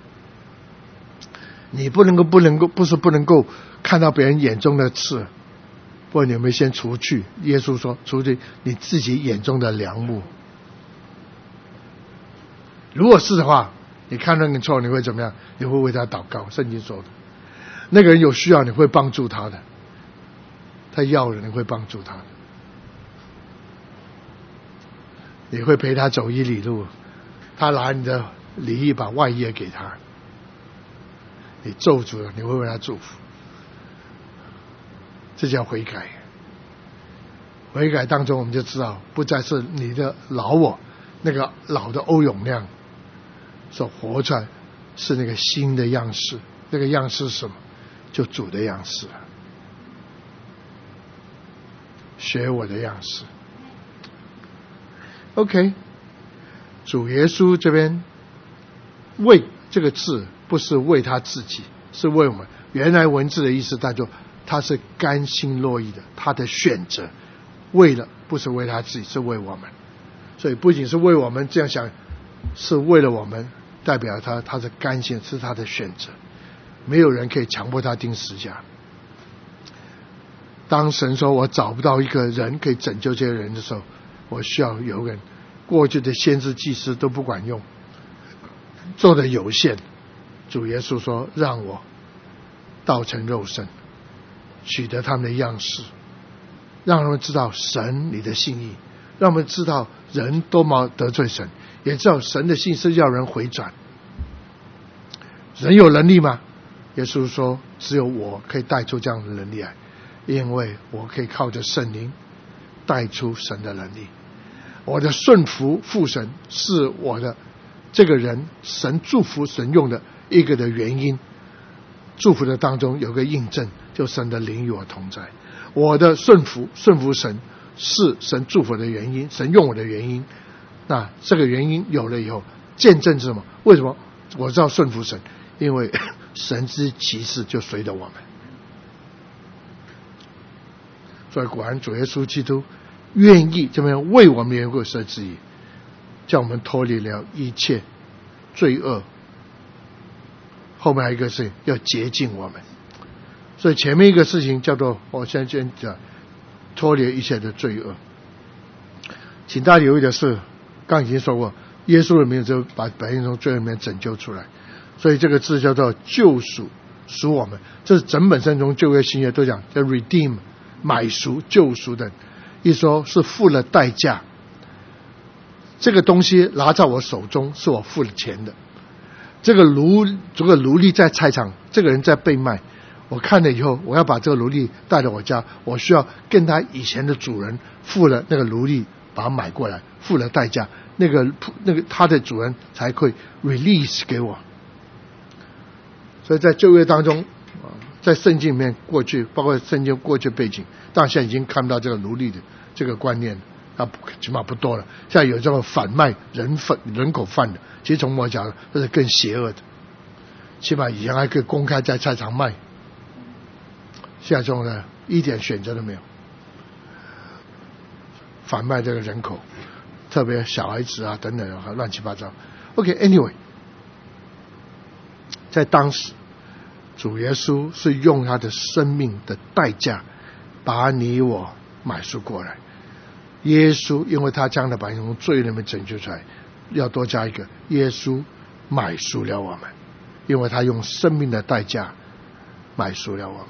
Speaker 1: 你不能够不能够不是不能够看到别人眼中的刺，不然你有没有先除去？耶稣说除去你自己眼中的梁木。如果是的话，你看那个错你会怎么样？你会为他祷告，圣经说的。那个人有需要你会帮助他的，他要了你会帮助他的，你会陪他走一里路，他拿你的里衣把外衣也给他，你咒诅了你会为他祝福，这叫悔改。悔改当中我们就知道不再是你的老我，那个老的欧永亮所活出来，是那个新的样式。那个样式是什么？就主的样式，学我的样式。 OK， 主耶稣这边为这个字不是为他自己，是为我们。原来文字的意思，他就他是甘心乐意的，他的选择，为了不是为他自己，是为我们。所以不仅是为我们这样想，是为了我们，代表他他是甘心，是他的选择。没有人可以强迫他钉十架。当神说我找不到一个人可以拯救这些人的时候，我需要有人。过去的先知祭司都不管用，做的有限。主耶稣说让我道成肉身，取得他们的样式，让他们知道神你的心意，让他们知道人多么得罪神，也知道神的心是要人回转。人有能力吗？耶稣说只有我可以带出这样的能力来，因为我可以靠着圣灵带出神的能力。我的顺服父神是我的这个人神祝福神用的一个的原因。祝福的当中有个印证，就神的灵与我同在。我的顺服顺服神是神祝福的原因，神用我的原因。那这个原因有了以后，见证是什么？为什么我知道顺服神？因为神之骑士就随着我们。所以果然主耶稣基督愿意这么为我们缘故设旨意，叫我们脱离了一切罪恶。后面还有一个事情要洁净我们，所以前面一个事情叫做我现在先讲脱离一切的罪恶。请大家留意的是，刚已经说过，耶稣的名字就把百姓从罪里面拯救出来，所以这个字叫做救赎，赎我们。这是整本圣经旧约新约都讲叫 redeem， 买赎救赎的。一说是付了代价，这个东西拿在我手中是我付了钱的。这个奴这个奴隶在菜场，这个人在被卖，我看了以后，我要把这个奴隶带到我家，我需要跟他以前的主人付了那个奴隶，把他买过来，付了代价， 那个那个他的主人才会 release 给我。所以在旧约当中，在圣经里面过去，包括圣经过去背景，但现在已经看不到这个奴隶的这个观念，啊，起码不多了。现在有这种贩卖人贩人口贩的，其实从我讲，这是更邪恶的。起码以前还可以公开在菜场卖，现在这种呢一点选择都没有，贩卖这个人口，特别小孩子啊等等，乱七八糟。OK，anyway，、okay, 在当时，主耶稣是用他的生命的代价，把你我买赎过来。耶稣因为他将来把你从罪里面拯救出来，要多加一个，耶稣买赎了我们，因为他用生命的代价买赎了我们，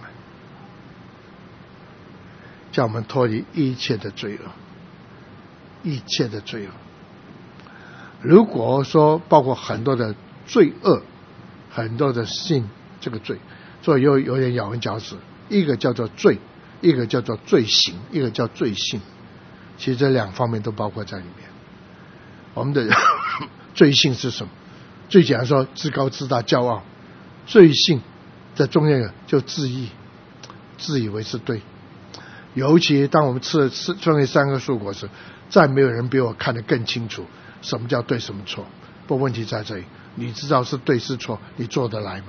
Speaker 1: 叫我们脱离一切的罪恶，一切的罪恶。如果说包括很多的罪恶，很多的sin这个罪，所以又有点咬文嚼字，一个叫做罪，一个叫做罪行，一个叫罪性。其实这两方面都包括在里面。我们的罪性是什么？最简单说，自高自大骄傲。罪性在中间就自义，自以为是对。尤其当我们吃了吃吃那三个树果时，再没有人比我看得更清楚什么叫对什么错。不过问题在这里，你知道是对是错，你做得来吗？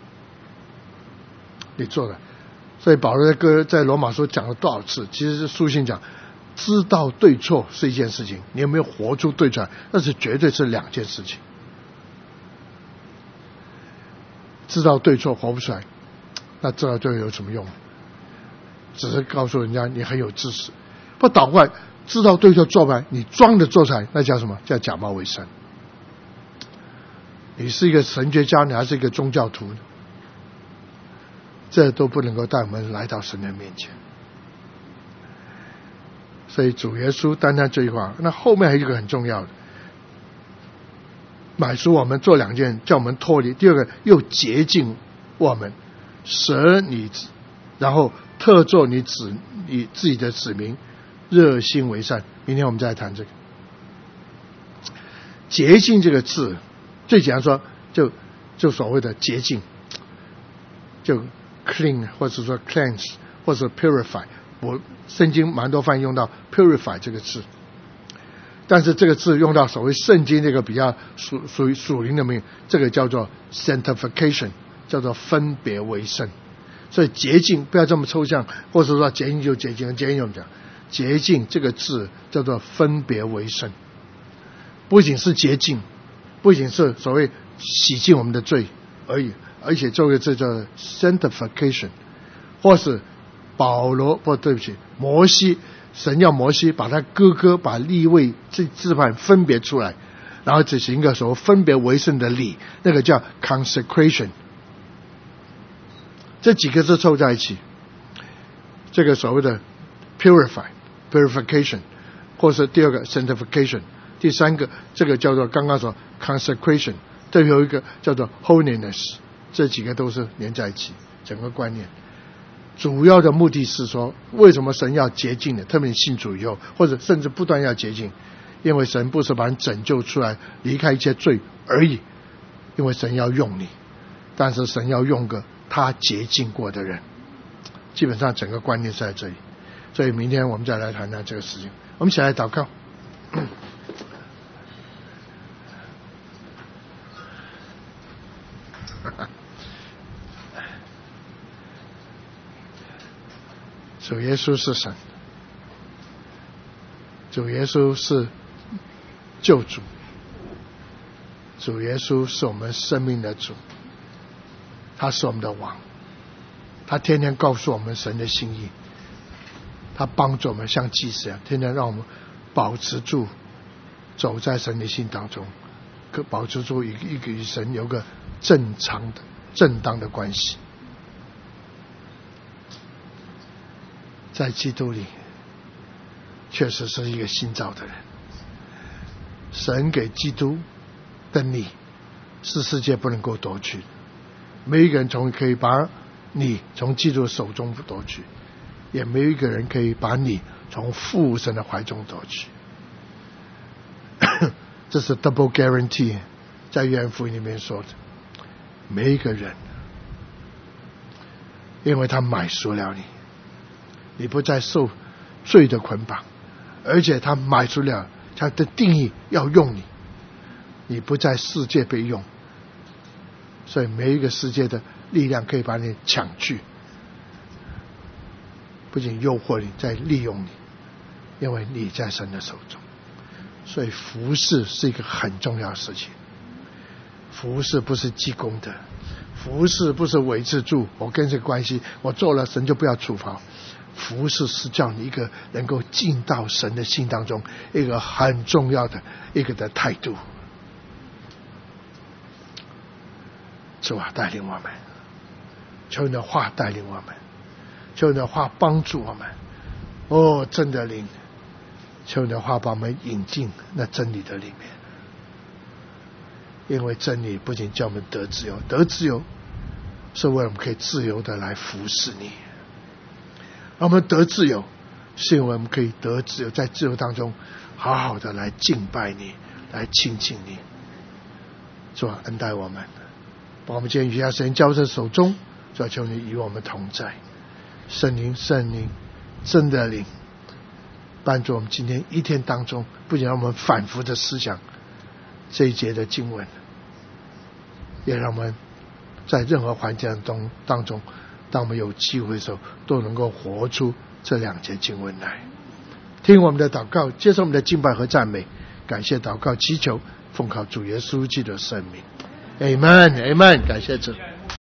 Speaker 1: 你做的。所以保罗在哥在罗马书讲了多少次，其实是书信讲知道对错是一件事情，你有没有活出对出来，那是绝对是两件事情。知道对错活不出来，那知道对有什么用？只是告诉人家你很有知识。不倒过来，知道对错做不来，你装的做出来，那叫什么？叫假冒伪善。你是一个神学家，你还是一个宗教徒呢？这都不能够带我们来到神的面前。所以主耶稣单单这句话，那后面还有一个很重要的，买赎我们做两件，叫我们脱离。第二个又洁净我们，舍你，然后特作你子你自己的子民，热心为善。明天我们再来谈这个洁净这个字，最简单说就就所谓的洁净，就 clean 或者说 cleanse 或者 purify。我圣经蛮多翻译用到 purify 这个字，但是这个字用到所谓圣经这个比较属属于属灵的名，这个叫做 sanctification， 叫做分别为圣。所以洁净不要这么抽象，或者说洁净就洁净，洁净我们讲洁净这个字叫做分别为圣，不仅是洁净，不仅是所谓洗净我们的罪而已，而且这个字叫 sanctification， 或是保罗不对不起摩西，神要摩西把他哥哥把利未这支派分别出来，然后执行一个所谓分别为圣的礼，那个叫 consecration。 这几个字凑在一起，这个所谓的 purify purification， 或是第二个 sanctification， 第三个这个叫做刚刚说 consecration， 最后一个叫做 holiness， 这几个都是连在一起，整个观念主要的目的是说，为什么神要洁净的？特别信主以后，或者甚至不断要洁净，因为神不是把你拯救出来，离开一切罪而已，因为神要用你，但是神要用个他洁净过的人。基本上整个观念是在这里，所以明天我们再来谈谈这个事情。我们一起来祷告。主耶稣是神，主耶稣是救主，主耶稣是我们生命的主，他是我们的王，他天天告诉我们神的心意，他帮助我们像祭司一样，天天让我们保持住走在神的心当中，保持住一个一个与神有个正常的正当的关系。在基督里确实是一个新造的人，神给基督的你是世界不能够夺去的，没有一个人从可以把你从基督的手中夺去，也没有一个人可以把你从父神的怀中夺去。 这是 double guarantee， 在约翰福音里面说的，每一个人，因为他买赎了你，你不再受罪的捆绑，而且他买赎了，他的定义要用你，你不在世界被用，所以每一个世界的力量可以把你抢去，不仅诱惑你，再利用你，因为你在神的手中。所以服事是一个很重要的事情，服事不是积功德，服事不是维持住我跟这个关系，我做了神就不要处罚。服事是叫你一个能够进到神的心当中一个很重要的一个的态度。主啊，带领我们，求你的话带领我们，求你的话帮助我们。哦，真的灵，求你的话把我们引进那真理的里面，因为真理不仅叫我们得自由，得自由是为了我们可以自由的来服侍你。让我们得自由是因为我们可以得自由，在自由当中好好的来敬拜你，来亲近你。主啊，恩待我们，把我们今天余下时间交在手中。主啊，求你与我们同在，圣灵圣灵真的灵帮助我们今天一天当中，不仅让我们反复的思想这一节的经文，也让我们在任何环境中当中，当我们有机会的时候，都能够活出这两节经文来。听我们的祷告，接受我们的敬拜和赞美，感谢祷告祈求，奉靠主耶稣基督的圣名， Amen Amen， 感谢主。